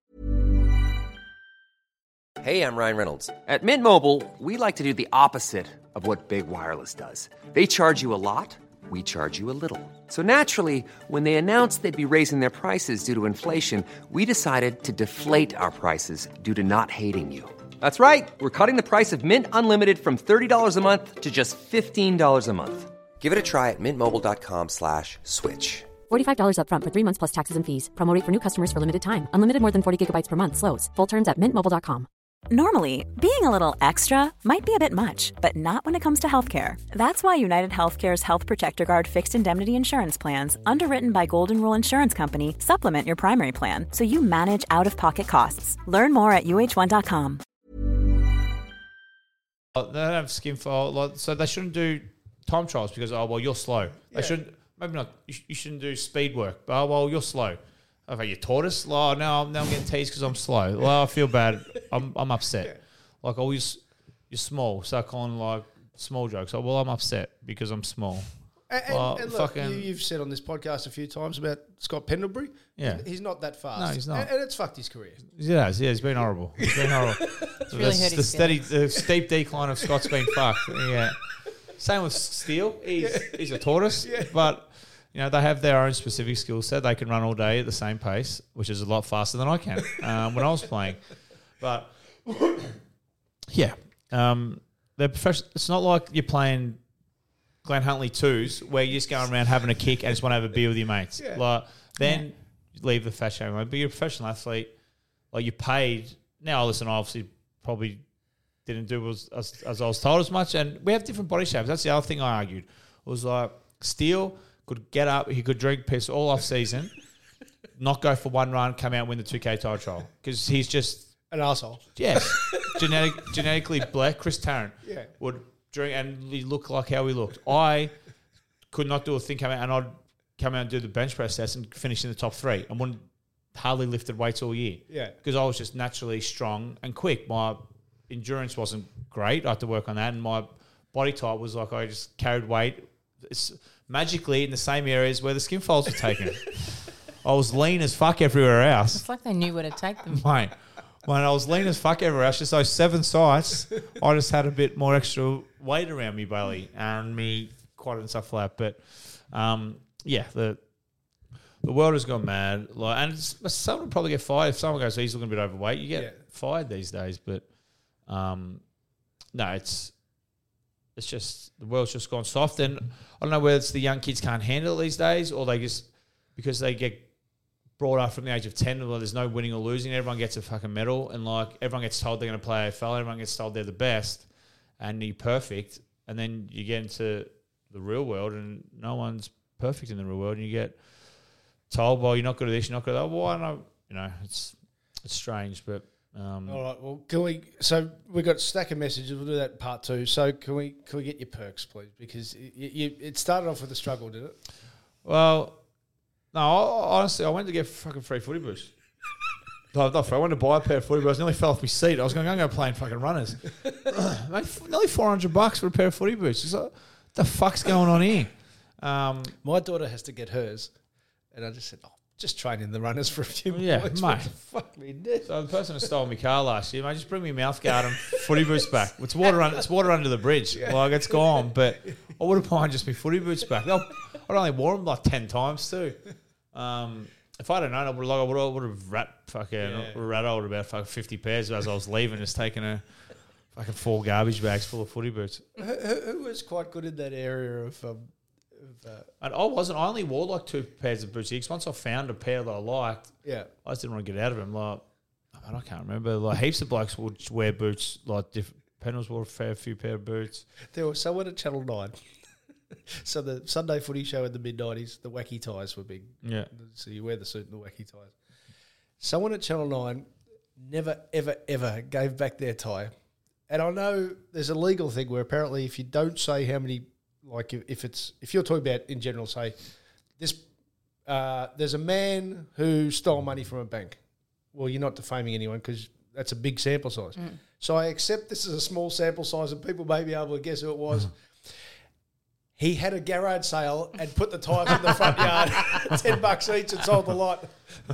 Hey, I'm Ryan Reynolds. At Mint Mobile, we like to do the opposite of what Big Wireless does. They charge you a lot, we charge you a little. So naturally, when they announced they'd be raising their prices due to inflation, we decided to deflate our prices due to not hating you. That's right. We're cutting the price of Mint Unlimited from $30 a month to just $15 a month. Give it a try at mintmobile.com/switch. $45 up front for 3 months plus taxes and fees. Promo rate for new customers for limited time. Unlimited more than 40 gigabytes per month. Slows full terms at mintmobile.com. Normally, being a little extra might be a bit much, but not when it comes to healthcare. That's why United Healthcare's Health Protector Guard fixed indemnity insurance plans, underwritten by Golden Rule Insurance Company, supplement your primary plan so you manage out-of-pocket costs. Learn more at uh1.com. they don't have skin fold, so they shouldn't do time trials because you're slow. They shouldn't. Maybe not. You shouldn't do speed work. But you're slow. Okay, you tortoise. Oh, now I'm getting teased because I'm slow. Well, I feel bad. I'm upset. Yeah. Like always, you're small. Start calling like small jokes. Oh, well, I'm upset because I'm small. And look, you've said on this podcast a few times about Scott Pendlebury. Yeah. He's not that fast. No, he's not. And it's fucked his career. Yeah, he's been horrible. He's been horrible. really hurt his the steep decline of Scott's been fucked. Yeah. Same with Steele. He's a tortoise, but they have their own specific skill set. They can run all day at the same pace, which is a lot faster than I can when I was playing. But yeah, they're professional. It's not like you're playing Glenn Huntley 2s where you're just going around having a kick and just want to have a beer with your mates. Yeah. Like then you leave the fat shaming alone. But you're a professional athlete. Like you're paid. Now, listen, I obviously probably didn't do as I was told as much. And we have different body shapes. That's the other thing I argued. It was like Steele could get up, he could drink piss all off season, not go for one run, come out and win the 2K time trial. Because he's just... An arsehole. Yes. Genetically black. Chris Tarrant Yeah. would drink and he looked like how he looked. I could not do a thing coming out and I'd come out and do the bench press test and finish in the top 3 and wouldn't hardly lifted weights all year. Yeah. Because I was just naturally strong and quick. My endurance wasn't great. I had to work on that. And my body type was like I just carried weight. It's magically in the same areas where the skin folds were taken. I was lean as fuck everywhere else. It's like they knew where to take them. Mate, when I was lean as fuck everywhere else, just those 7 sites, I just had a bit more extra weight around me belly and me quad and stuff like that. But yeah, the world has gone mad. Like, and someone would probably get fired if someone goes, he's looking a bit overweight. You get fired these days. But no, it's just the world's just gone soft. And I don't know whether it's the young kids can't handle it these days or they just because they get brought up from the age of 10, well, there's no winning or losing. Everyone gets a fucking medal, and like everyone gets told they're going to play AFL. Everyone gets told they're the best and you're perfect. And then you get into the real world, and no one's perfect in the real world. And you get told, well, you're not good at this, you're not good at that. Well, I know, it's strange, but All right. Well, can we? So we've got a stack of messages. We'll do that in part 2. So can we get your perks, please? Because it started off with a struggle, did it? Well, no. Honestly, I went to get fucking free footy boots. I went to buy a pair of footy boots. I nearly fell off my seat. I was going to go playing fucking runners. Mate, nearly $400 for a pair of footy boots. It's like, what the fuck's going on here? My daughter has to get hers, and I just said, just train in the runners for a few Yeah, months. mate. Fuck me dead. So the person who stole my car last year, mate, just bring me mouth guard and footy boots back. It's water under the bridge. Like, it's gone, but I would have minded just my footy boots back. I'd only wore them like 10 times too. If I'd have known, I would have rattled about fucking 50 pairs as I was leaving, just taking a fucking 4 garbage bags full of footy boots. Who was quite good in that area of and I wasn't. I only wore like 2 pairs of boots because once I found a pair that I liked, yeah, I just didn't want to get out of them. Like, I can't remember. Like, heaps of blokes would wear boots. Like, Penrils wore a fair few pair of boots. There was someone at Channel 9. So the Sunday footy show in the mid-90s, the wacky ties were big. Yeah. So you wear the suit and the wacky ties. Someone at Channel 9 never, ever, ever gave back their tie. And I know there's a legal thing where apparently if you don't say how many, like if you're talking about in general, say this, there's a man who stole money from a bank. Well, you're not defaming anyone because that's a big sample size. So I accept this is a small sample size and people may be able to guess who it was. He had a garage sale and put the tyres in the front yard, $10 each, and sold the lot.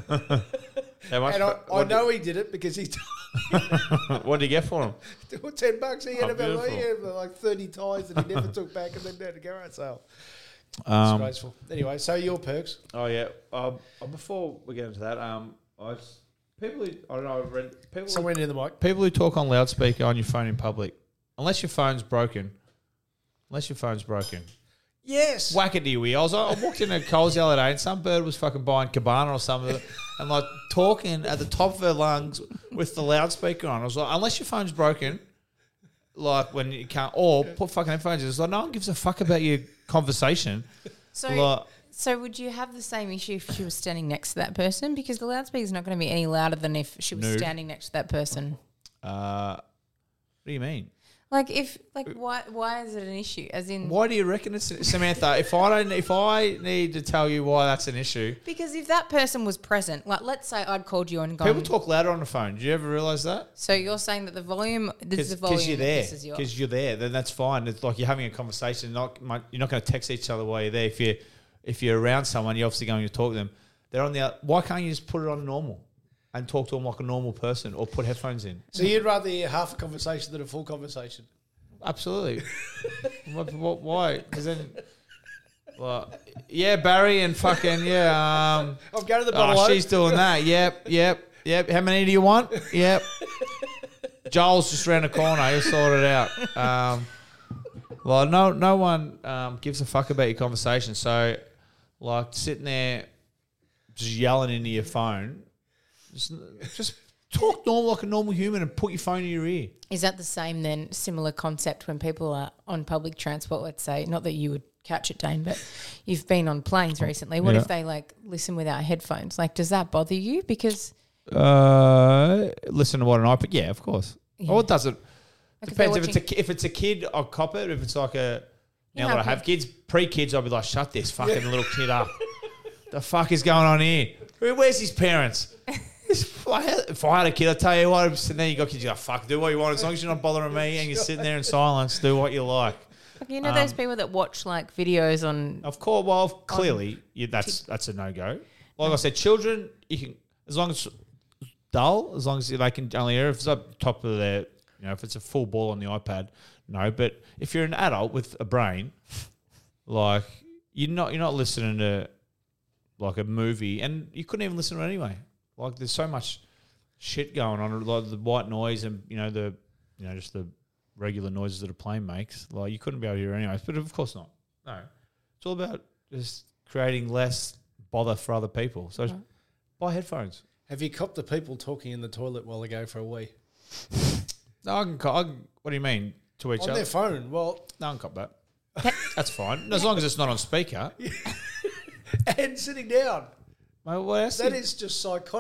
And I know he did it because he. What did he get for him? $10. He had about like 30 tyres that he never took back, and then had a garage sale. Disgraceful. Anyway, so your perks. Oh yeah. Before we get into that, people who I don't know. I've read people. Somewhere near the mic. People who talk on loudspeaker on your phone in public, unless your phone's broken. Yes. Whack it to your ear. I walked into Coles the other day and some bird was fucking buying Cabana or something and like talking at the top of her lungs with the loudspeaker on. I was like, unless your phone's broken, like when you can't, or put fucking headphones in. It's like, no one gives a fuck about your conversation. So would you have the same issue if she was standing next to that person? Because the loudspeaker's not going to be any louder than if she was standing next to that person. What do you mean? Why is it an issue? As in, why do you reckon it's Samantha? If I need to tell you why that's an issue, because if that person was present, like let's say I'd called you and gone. People talk louder on the phone. Do you ever realise that? So you're saying that the volume, this is the volume. Because you're there. Then that's fine. It's like you're having a conversation. You're not going to text each other while you're there. If you're around someone, you're obviously going to talk to them. They're on the. Why can't you just put it on normal? And talk to them like a normal person or put headphones in. So you'd rather hear half a conversation than a full conversation? Absolutely. Why? Because then, well, yeah, Barry and fucking, yeah. I'm going to the bottle. She's doing that. Yep. How many do you want? Yep. Joel's just around the corner. He'll sort it out. Well, no one gives a fuck about your conversation. So, like, sitting there just yelling into your phone, just talk normal like a normal human and put your phone in your ear. Is that the same then, similar concept when people are on public transport, let's say, not that you would catch it, Dane, but you've been on planes recently. What if they like listen without headphones? Like, does that bother you? Because listen to what an iPod, yeah, of course. Yeah. Or it doesn't. Like Depends if it's a kid, I'll cop it. If it's like now that I have kids, pre-kids, I'll be like, shut this fucking little kid up. The fuck is going on here? Where's his parents? If I had a kid, I tell you what, and then you got kids, you're like, fuck, do what you want. As long as you're not bothering me and you're sitting there in silence, do what you like. You know those people that watch like videos on... Of course, well, clearly, that's a no-go. Like I said, children, you can, as long as it's dull, as long as they can only hear, if it's up top of their, if it's a full ball on the iPad, no. But if you're an adult with a brain, like, you're not listening to like a movie, and you couldn't even listen to it anyway. Like, there's so much shit going on, like the white noise and, just the regular noises that a plane makes. Like, you couldn't be able to hear it anyways, but of course not. No. It's all about just creating less bother for other people. So buy headphones. Have you copped the people talking in the toilet while they go for a wee? No, I can what do you mean? To each other? On their phone. Well, no, I can cop that. That's fine. As long as it's not on speaker. And sitting down. What else that is just psychotic.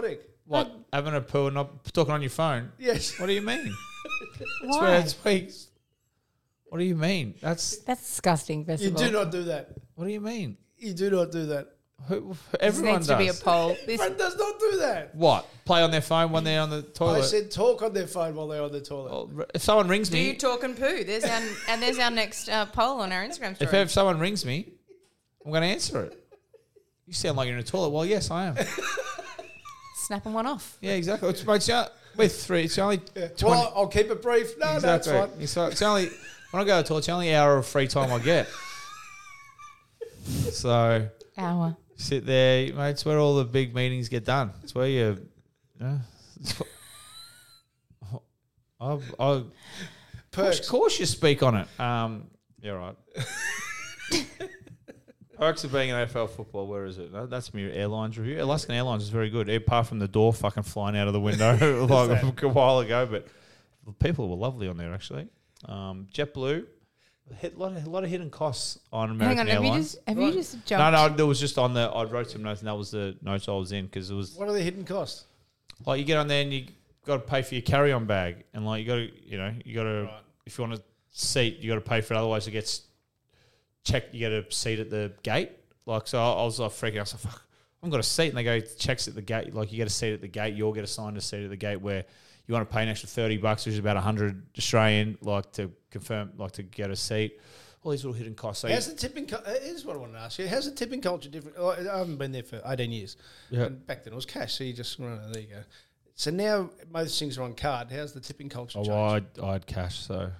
What? Having a poo and not talking on your phone? Yes. What do you mean? Why? What do you mean? That's disgusting. First You of all, do not do that. what do you mean? You do not do that. This Everyone needs does. to be a poll. This, Friend does not do that. What? Play on their phone when they're on the toilet? I said talk on their phone while they're on the toilet. Well, if someone rings do me, you talk and poo? There's our next poll on our Instagram story. if someone rings me, I'm going to answer it. You sound like you're in a toilet. Well, yes, I am. Snapping one off. Yeah, exactly. With three, it's only 20. Well, I'll keep it brief. No, Exactly. that's fine. It's only when I go to the toilet, it's the only hour of free time I get. So Hour. sit there, mate. It's where all the big meetings get done. It's where you. Perks. Of course, you speak on it. Yeah, right. Perks of being an AFL football. Where is it? That's my airlines review. Alaskan Airlines is very good, apart from the door fucking flying out of the window like a while ago. But the people were lovely on there actually. JetBlue, a lot of hidden costs on American Hang on, Airlines. have you just jumped? No, there was just on the. I wrote some notes, and that was the notes I was in because it was What are the hidden costs? like you get on there and you got to pay for your carry-on bag, and like you got to Right. if you want a seat, you got to pay for it. Otherwise, it gets checked. You get a seat at the gate. Like so, I was like freaking out. I was like, fuck, I haven't got a seat, and they go checks at the gate. Like you get a seat at the gate, you'll get assigned a seat at the gate where you want to pay an extra $30, which is about 100 Australian, like to confirm, like to get a seat. All these little hidden costs. So How's the tipping? Here's what I want to ask you. How's the tipping culture different? I haven't been there for 18 years. Yeah. And back then it was cash, so you just there you go. So now most things are on card. How's the tipping culture changed? I had cash, so.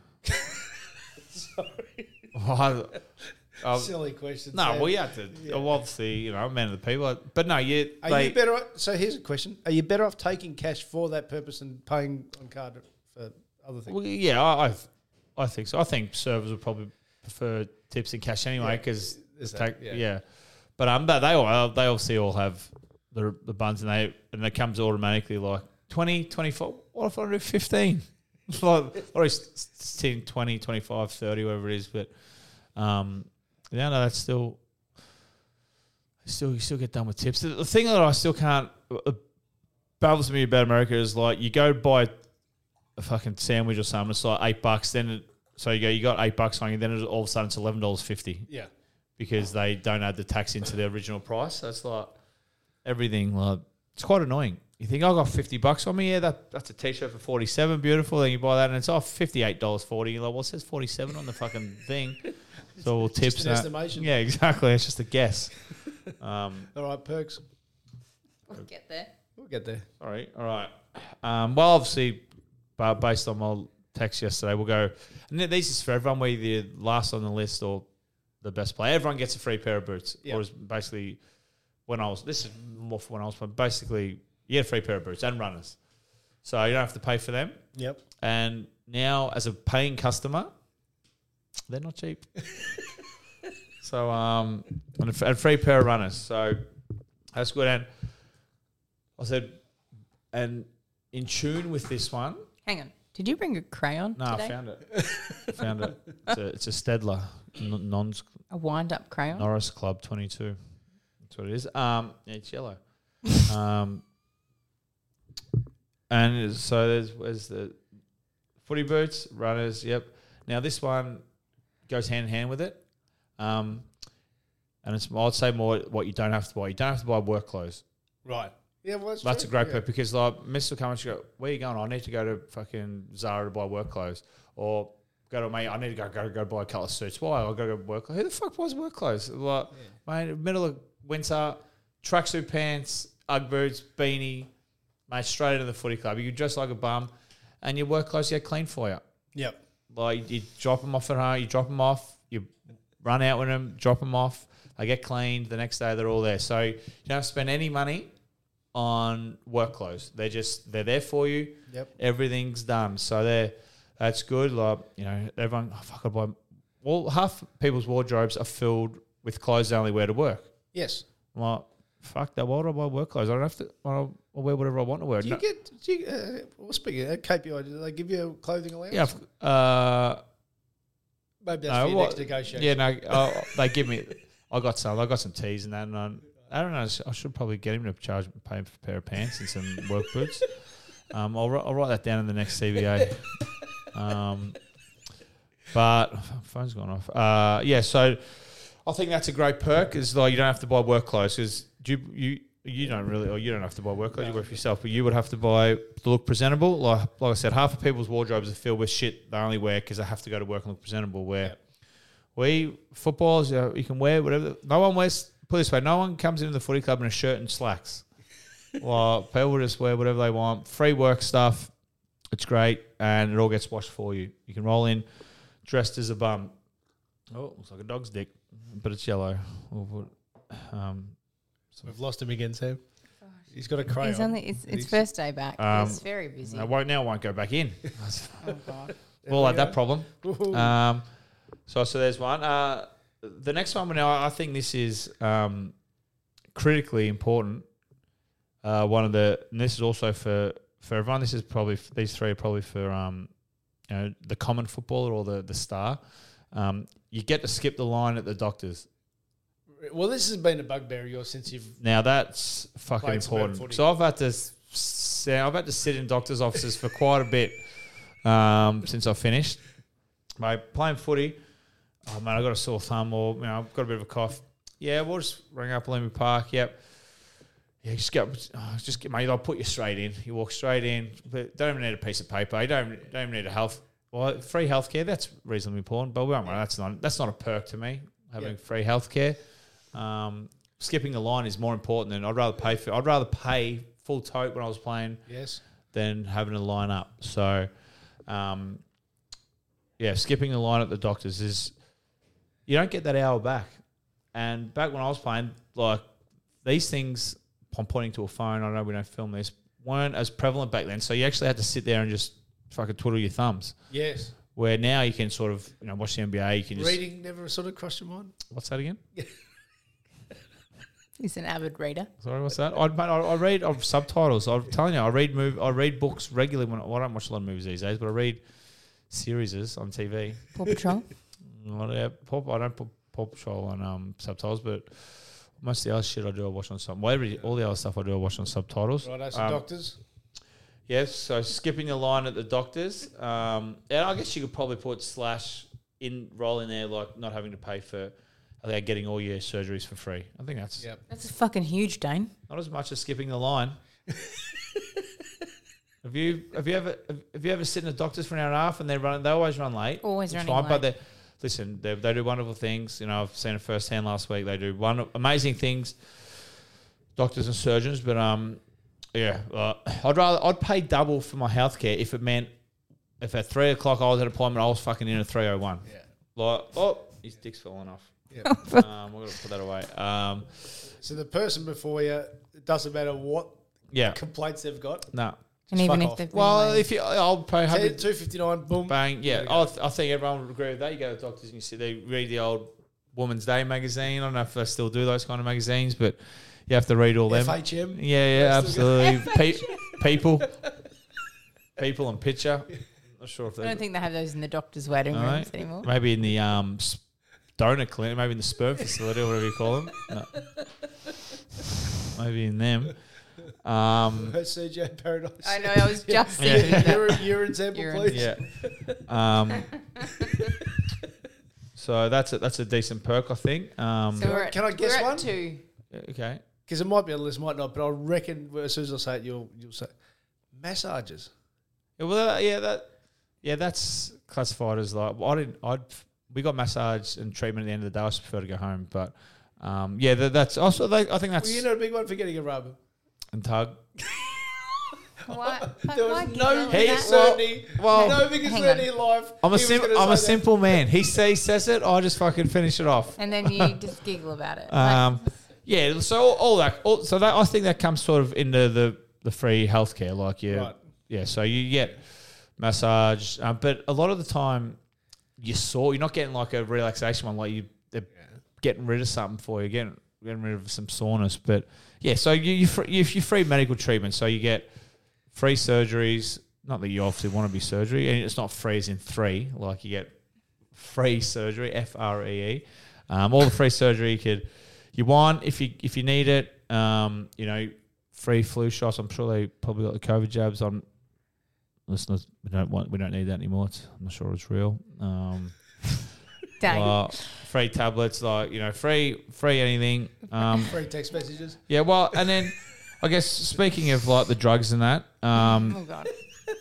Sorry. Well, Silly question. no, Sam. well, you have to. Well, obviously, you know, I'm a man of the people. But no, Are you better off, so here's a question. Are you better off taking cash for that purpose and paying on card for other things? Well, yeah, I think so. I think servers would probably prefer tips in cash anyway because there's that, yeah. But they obviously all have the buns and it comes automatically like 20, 24. What if I do 15? Or 10, 20, 25, 30, whatever it is. But yeah, no, that's still you still get done with tips. The thing that I still can't baffles me about America is like you go buy a fucking sandwich or something, it's like $8. Then so you got $8 on you, then all of a sudden it's $11.50. Yeah. Because they don't add the tax into the original price. So it's like everything. Like it's quite annoying. You think I got $50 on me? Yeah, that's a t-shirt for $47, beautiful. Then you buy that and it's off $58.40. You're like, well, it says $47 on the fucking thing. So all tips. Just an estimation. Yeah, exactly. It's just a guess. All right, Perks. We'll get there. We'll get there. All right. Well, obviously, based on my text yesterday, we'll go. And this is for everyone, whether you're last on the list or the best player. Everyone gets a free pair of boots. Yep. Or is basically this is more for when I was playing. Basically, you get a free pair of boots and runners. So you don't have to pay for them. Yep. And now, as a paying customer, they're not cheap. So, and a free pair of runners. So that's good. And I said, and in tune with this one. Hang on. Did you bring a crayon No, today? I found it. It's a Stedler A wind-up crayon? Norris Club 22. That's what it is. It's yellow. And so there's the footy boots, runners. Yep. Now this one goes hand in hand with it. And it's I'd say more what you don't have to buy. You don't have to buy work clothes. Right. Yeah, well, That's true. a great point because like Miss will come and she go, where are you going? I need to go to fucking Zara to buy work clothes. Or go to me, I need to go buy a couple of suits. Why? I'll go work clothes. Who the fuck buys work clothes? Like, mate, middle of winter, tracksuit pants, Ugg boots, beanie, mate, straight into the footy club. You dress like a bum and your work clothes get clean for you. Yep. Like you drop them off at home, you drop them off, you run out with them, drop them off, they get cleaned, the next day they're all there. So you don't have to spend any money on work clothes. They're there for you. Yep. Everything's done. So that's good. Like, you know, everyone half people's wardrobes are filled with clothes they only wear to work. Yes. I'm like, fuck that, why would I buy work clothes? I don't have to I'll wear whatever I want to wear. Do you well, speaking of that, KPI, do they give you a clothing allowance? Yeah, Maybe that's for your next negotiation. Yeah, no, they give me. I got some tees and that, and I don't know. I should probably get him to pay for a pair of pants and some work boots. I'll write that down in the next CBA. But phone's gone off. So I think that's a great perk. Is like you don't have to buy work clothes because you don't really, or you don't have to buy work clothes. You work for yourself, but you would have to buy to look presentable. Like I said, half of people's wardrobes are filled with shit they only wear because they have to go to work and look presentable. Where we footballers, you can wear whatever. No one wears. Put it this way, no one comes into the footy club in a shirt and slacks. Well, people just wear whatever they want. Free work stuff. It's great, and it all gets washed for you. You can roll in dressed as a bum. Oh, looks like a dog's dick, but it's yellow. We've lost him again, Sam. He's got a crayon. It's first day back. It's very busy. I won't go back in. Oh, God. We'll have that problem. So there's one. The next one now, I think this is critically important. And this is also for everyone. This is probably these three are probably for the common footballer or the star. You get to skip the line at the doctors. Well, this has been a bugbear of yours since you've. Now that's fucking important. So I've had to sit in doctors' offices for quite a bit since I finished. Mate, playing footy. Oh man, I got a sore thumb, or I've got a bit of a cough. Yeah, we'll just ring up Olympic Park. Yep. Yeah, mate. They'll put you straight in. You walk straight in. But don't even need a piece of paper. You don't even need free healthcare. That's reasonably important, but we won't worry. That's not a perk to me having free healthcare. Skipping the line is more important than I'd rather pay full tote when I was playing. Yes. Than having to line up. So, skipping the line at the doctors is. You don't get that hour back. And back when I was playing, like, these things, I'm pointing to a phone, I know we don't film this, weren't as prevalent back then. So you actually had to sit there and just fucking twiddle your thumbs. Yes. Where now you can sort of, watch the NBA. You can just... Reading never sort of crossed your mind? What's that again? He's an avid reader. Sorry, what's that? I read subtitles. I'm telling you, I read books regularly. I don't watch a lot of movies these days, but I read series on TV. Paw Patrol? I don't put Paw Patrol on subtitles, but most of the other shit I do I watch on subtitles. All the other stuff I do I watch on subtitles. Right, so doctors? Yes, so skipping the line at the doctors. And I guess you could probably put roll in there, like not having to pay for getting all your surgeries for free. I think that's... Yep. That's fucking huge, Dane. Not as much as skipping the line. Have you ever sit in the doctors for an hour and a half and they always run late? Always running late. But listen, they do wonderful things. I've seen it firsthand last week. They do amazing things, doctors and surgeons. But I'd pay double for my healthcare if it meant if at 3 o'clock I was at an appointment, I was fucking in at 3:01. Yeah. Like, his dick's falling off. Yeah. We're gonna put that away. So the person before you, it doesn't matter what complaints they've got. No. And even if they've been I'll pay 259, boom, bang, yeah. I think everyone would agree with that. You go to the doctors and you sit there, read the old Woman's Day magazine. I don't know if they still do those kind of magazines, but you have to read all them. FHM. Yeah, absolutely. People and picture. Not sure if I don't think they have those in the doctors' waiting rooms anymore. Maybe in the donor clinic, maybe in the sperm facility or whatever you call them. No. Maybe in them. CJ Paradise. I know, I was just thinking that. Your example, please. Yeah. So that's a decent perk, I think. So can I guess one? 2. Okay. Because it might be on the list, might not, but I reckon as soon as I say it, you'll say massages. Yeah, well, that's classified as like we got massage and treatment at the end of the day. I just prefer to go home, but that's also I think that's. Well, you're not a big one for getting a rub and tug. What? There was no bigger certainty. No bigger certainty in life. I'm a simple man. He says it. I just fucking finish it off, and then you just giggle about it. Yeah. So all that. I think that comes sort of into the free healthcare. Like yeah. So you get massage, but a lot of the time you're sore. You're not getting like a relaxation one. Like they're getting rid of something for you. Getting rid of some soreness. But yeah. So you free medical treatment. So you get free surgeries. Not that you obviously want to be surgery, and it's not free as in 3. Like you get free surgery, FREE. All the free surgery you want if you need it. Free flu shots. I'm sure they probably got the COVID jabs on. Listeners, we don't need that anymore. I'm not sure it's real. Dang. Free tablets, free anything. Free text messages. Yeah, well, and then I guess speaking of the drugs and that, Oh God.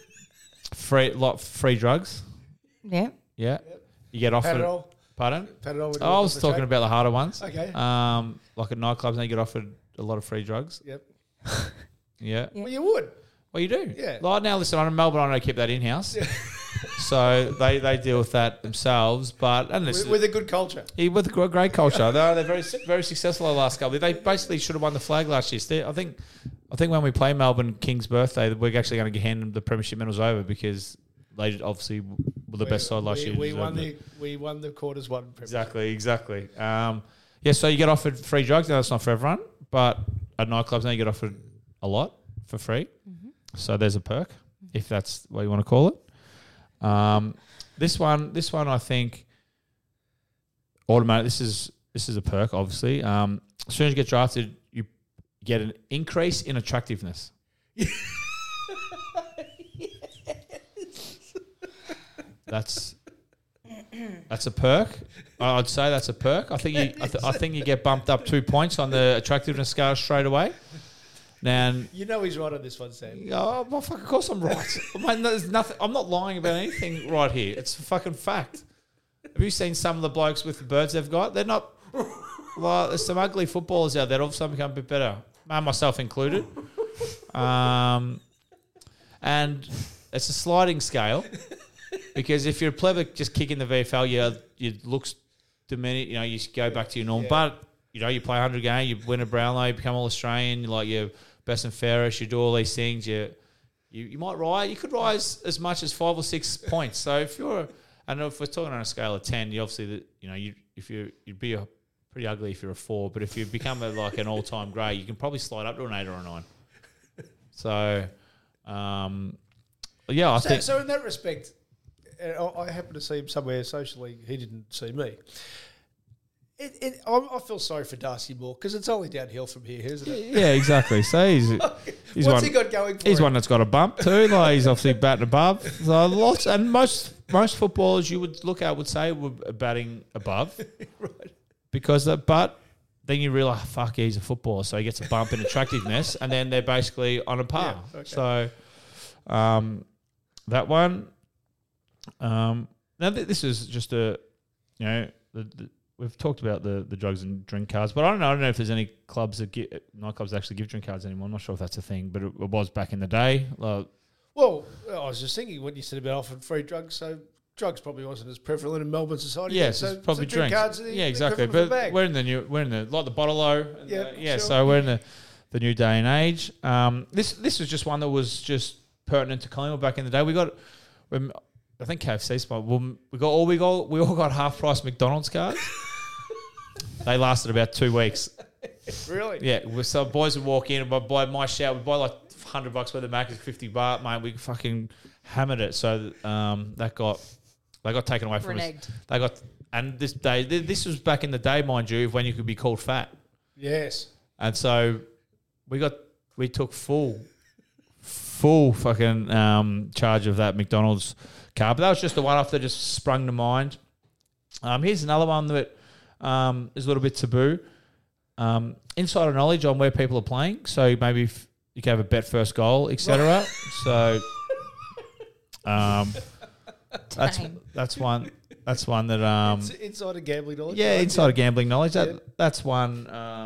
free drugs. Yeah. Yeah, you get offered. Panadol. Pardon? Panadol. I was talking about the harder ones. Okay. Like at nightclubs, they get offered a lot of free drugs. Yep. Yeah. Well, you would. Well, you do. Yeah. Like now, listen, I'm in Melbourne. I don't keep that in house. So they deal with that themselves. But and listen, With a good culture. yeah, with a great culture, they're very very successful the last couple. They basically should have won the flag last year. I think when we play Melbourne King's birthday, we're actually going to hand them the premiership medals over because they obviously were the best side last year. We won the quarters one. Exactly. So you get offered free drugs. Now that's not for everyone, but at nightclubs now you get offered a lot for free. Mm-hmm. So there's a perk, if that's what you want to call it. This one I think automatic. This is a perk, obviously. As soon as you get drafted, you get an increase in attractiveness. That's a perk. I'd say that's a perk. I think you get bumped up 2 points on the attractiveness scale straight away. Now, you know he's right on this one, Sam. Oh, well, fuck, of course I'm right. I mean, there's nothing. I'm not lying about anything right here. It's a fucking fact. Have you seen some of the blokes with the birds they've got? They're not. Well, there's some ugly footballers out there. All of a sudden become a bit better, myself included. And it's a sliding scale because if you're a player just kicking the VFL, your looks diminish. You go back to your norm, but. You play 100 games, you win a Brownlow, you become All-Australian, you're best and fairest, you do all these things, you might rise. You could rise as much as 5 or 6 points. So if we're talking on a scale of 10, you obviously, you'd be pretty ugly if you're a 4, but if you become an all-time great, you can probably slide up to an 8 or a 9. So, I think... So in that respect, I happened to see him somewhere socially, he didn't see me. I feel sorry for Darcy Moore because it's only downhill from here, isn't it? Yeah, exactly. So he's what's he got going for He's him? one that's got a bump too. He's obviously batting above. So lots and most footballers you would look at would say were batting above, right? But then you realise, fuck, he's a footballer, so he gets a bump in attractiveness, and then they're basically on a par. Yeah, okay. So that one. Now this is just we've talked about the drugs and drink cards, but I don't know if there's any clubs nightclubs that actually give drink cards anymore. I'm not sure if that's a thing, but it was back in the day. Well, I was just thinking when you said about offering free drugs, so drugs probably wasn't as prevalent in Melbourne society. Yes, so it's probably drink cards. Yeah, exactly. But we're in the like the bottle-o. Sure. So we're in the new day and age. This was just one that was just pertinent to Collingwood back in the day. I think KFC spot. We all got half price McDonald's cards. They lasted about 2 weeks. Really? Yeah. So boys would walk in and buy my shout. We'd buy like $100 worth of Mac is $50, mate. We fucking hammered it. So they got taken away from us. This was back in the day, mind you, when you could be called fat. Yes. And so we took full fucking charge of that McDonald's card. But that was just the one off that just sprung to mind. Here's another one that is a little bit taboo. Insider knowledge on where people are playing. So maybe if you can have a bet first goal, etc. So that's one that insider gambling knowledge. Yeah, insider gambling knowledge. That's one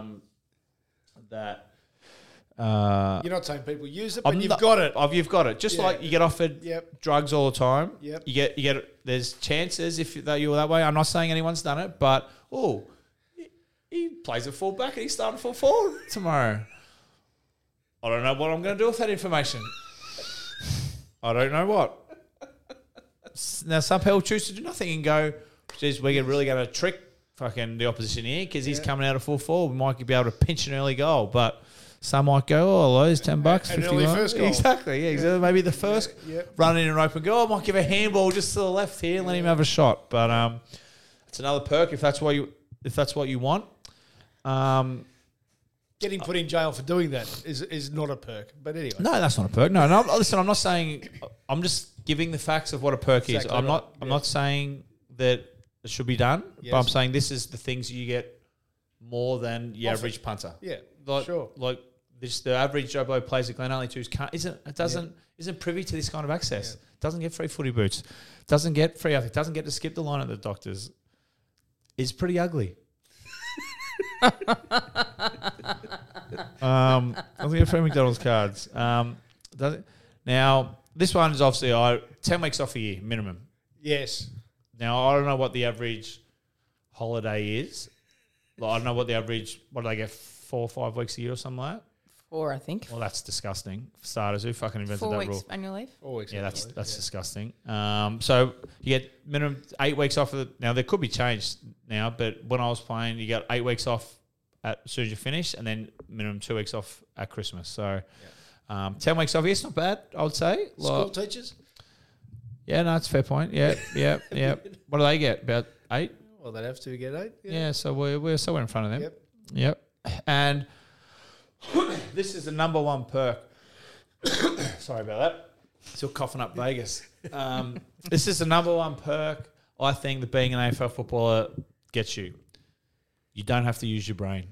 that you're not saying people use it, but you've got it. You've got it. Just like you get offered drugs all the time. Yep. You get. There's chances if you were that way. I'm not saying anyone's done it, but he plays a full back and he's starting full forward tomorrow. I don't know what I'm going to do with that information. I don't know what. Now some people choose to do nothing and go, geez, we're really going to trick fucking the opposition here because he's coming out of full forward. We might be able to pinch an early goal, but. Some might go, oh, those $10, an early first goal. Exactly, yeah. Exactly. Maybe the first run in an open goal. I might give a handball just to the left here and let him have a shot. But it's another perk if that's what you want. Getting put in jail for doing that is not a perk. But anyway. No, that's not a perk. No, listen, I'm not saying. I'm just giving the facts of what a perk is. Exactly I'm right. not. I'm not saying that it should be done. Yes. But I'm saying this is the things you get more than your average punter. Yeah, Like, sure. Like the average Joe Blow plays at Glen Only Twos isn't privy to this kind of access. Yeah. Doesn't get free footy boots. Doesn't get free outfit. Doesn't get to skip the line at the doctors. Is pretty ugly. Doesn't get free McDonald's cards. Now this one is obviously 10 weeks off a year minimum. Yes. Now I don't know what the average holiday is. Like, I don't know what the average. What do they get? 4 or 5 weeks a year or something like that? 4, I think. Well, that's disgusting. For starters, who fucking invented 4 that weeks rule? annual leave. 4 weeks. Yeah, that's disgusting. So you get minimum 8 weeks off. Now there could be changed now, but when I was playing, you got 8 weeks off as soon as you finish, and then minimum 2 weeks off at Christmas. So 10 weeks off. It's not bad, I would say. School teachers? Yeah, no, it's a fair point. Yeah. What do they get? About 8? Well, they'd have to get 8. Yeah, so we're somewhere in front of them. Yep. And this is the number one perk. Sorry about that. Still coughing up Vegas. This is the number one perk, I think, that being an AFL footballer gets you. You don't have to use your brain.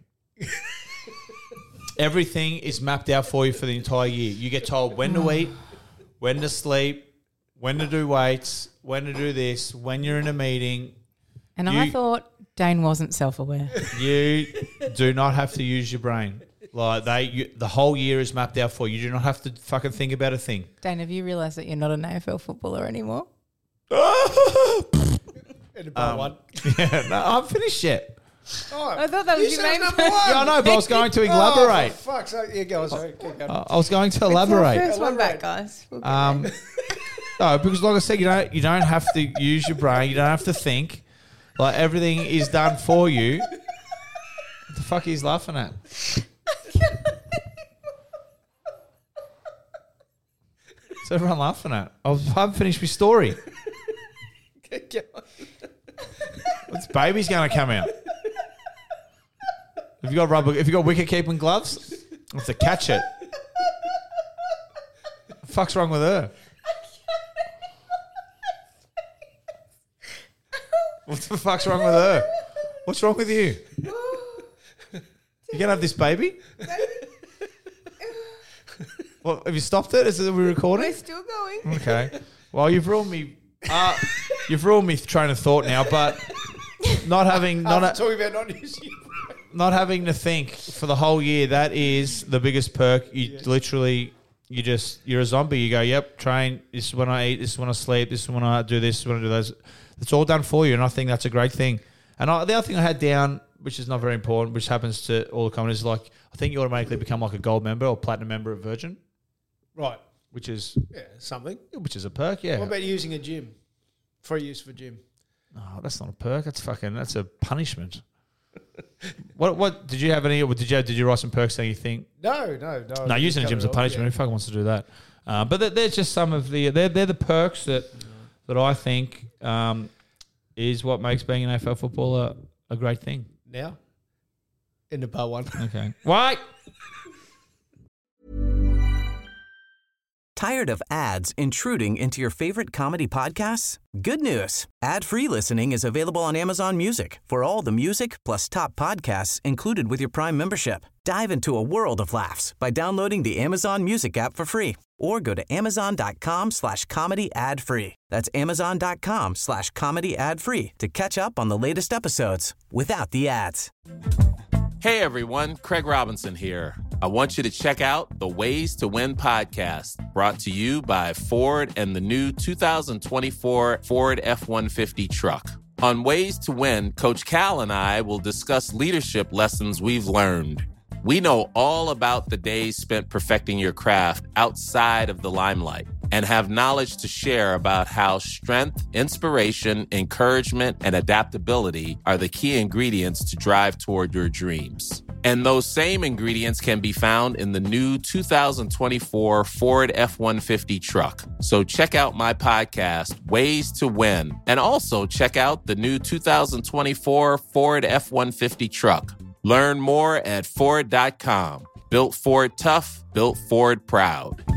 Everything is mapped out for you for the entire year. You get told when to eat, when to sleep, when to do weights, when to do this, when you're in a meeting. And I thought Dane wasn't self-aware. You do not have to use your brain. Like the whole year is mapped out for you. You do not have to fucking think about a thing. Dane, have you realised that you're not an AFL footballer anymore? In the bar one. Yeah, no, I'm finished yet. Oh, I thought that was your main number one. Yeah, I know, but I was going to elaborate. Oh, for fuck's sake. Yeah, go on. Sorry. Keep going. I was going to elaborate. First one back, guys. No, because like I said, you don't have to use your brain. You don't have to think. Like everything is done for you. What the fuck are you laughing at? What's everyone laughing at? I haven't finished my story. What's baby's going to come out? Have you got wicket keeping gloves? I have to catch it. What the fuck's wrong with her? What the fuck's wrong with her? What's wrong with you? You gonna have this baby? Well, have you stopped it? Are we recording? We're still going. Okay. Well, you've ruined me. You've ruined me train of thought now. But not having Talking about not using your brain. not having to think for the whole year, that is the biggest perk. You literally, you're a zombie. You go, yep, train. This is when I eat. This is when I sleep. This is when I do this. This is when I do those. It's all done for you, and I think that's a great thing. And the other thing I had down, which is not very important, which happens to all the commoners, is like I think you automatically become like a gold member or platinum member of Virgin, Right. which is Something. a perk. Yeah. What about using a gym? Free use for gym. Oh, that's not a perk. That's a punishment. What did you have any? Or did you write some perks that you think? No. No, using a gym's a punishment. Who fucking wants to do that? But they're just some of the they're the perks that I think is what makes being an AFL footballer a great thing. Now? In the bar one. Okay. Wait. Tired of ads intruding into your favorite comedy podcasts? Good news. Ad-free listening is available on Amazon Music for all the music plus top podcasts included with your Prime membership. Dive into a world of laughs by downloading the Amazon Music app for free or go to amazon.com/comedy ad-free. That's amazon.com/comedy ad-free to catch up on the latest episodes without the ads. Hey everyone, Craig Robinson here. I want you to check out the Ways to Win podcast, brought to you by Ford and the new 2024 Ford F-150 truck. On Ways to Win, Coach Cal and I will discuss leadership lessons we've learned. We know all about the days spent perfecting your craft outside of the limelight and have knowledge to share about how strength, inspiration, encouragement, and adaptability are the key ingredients to drive toward your dreams. And those same ingredients can be found in the new 2024 Ford F-150 truck. So check out my podcast, Ways to Win, and also check out the new 2024 Ford F-150 truck. Learn more at Ford.com. Built Ford tough, built Ford proud.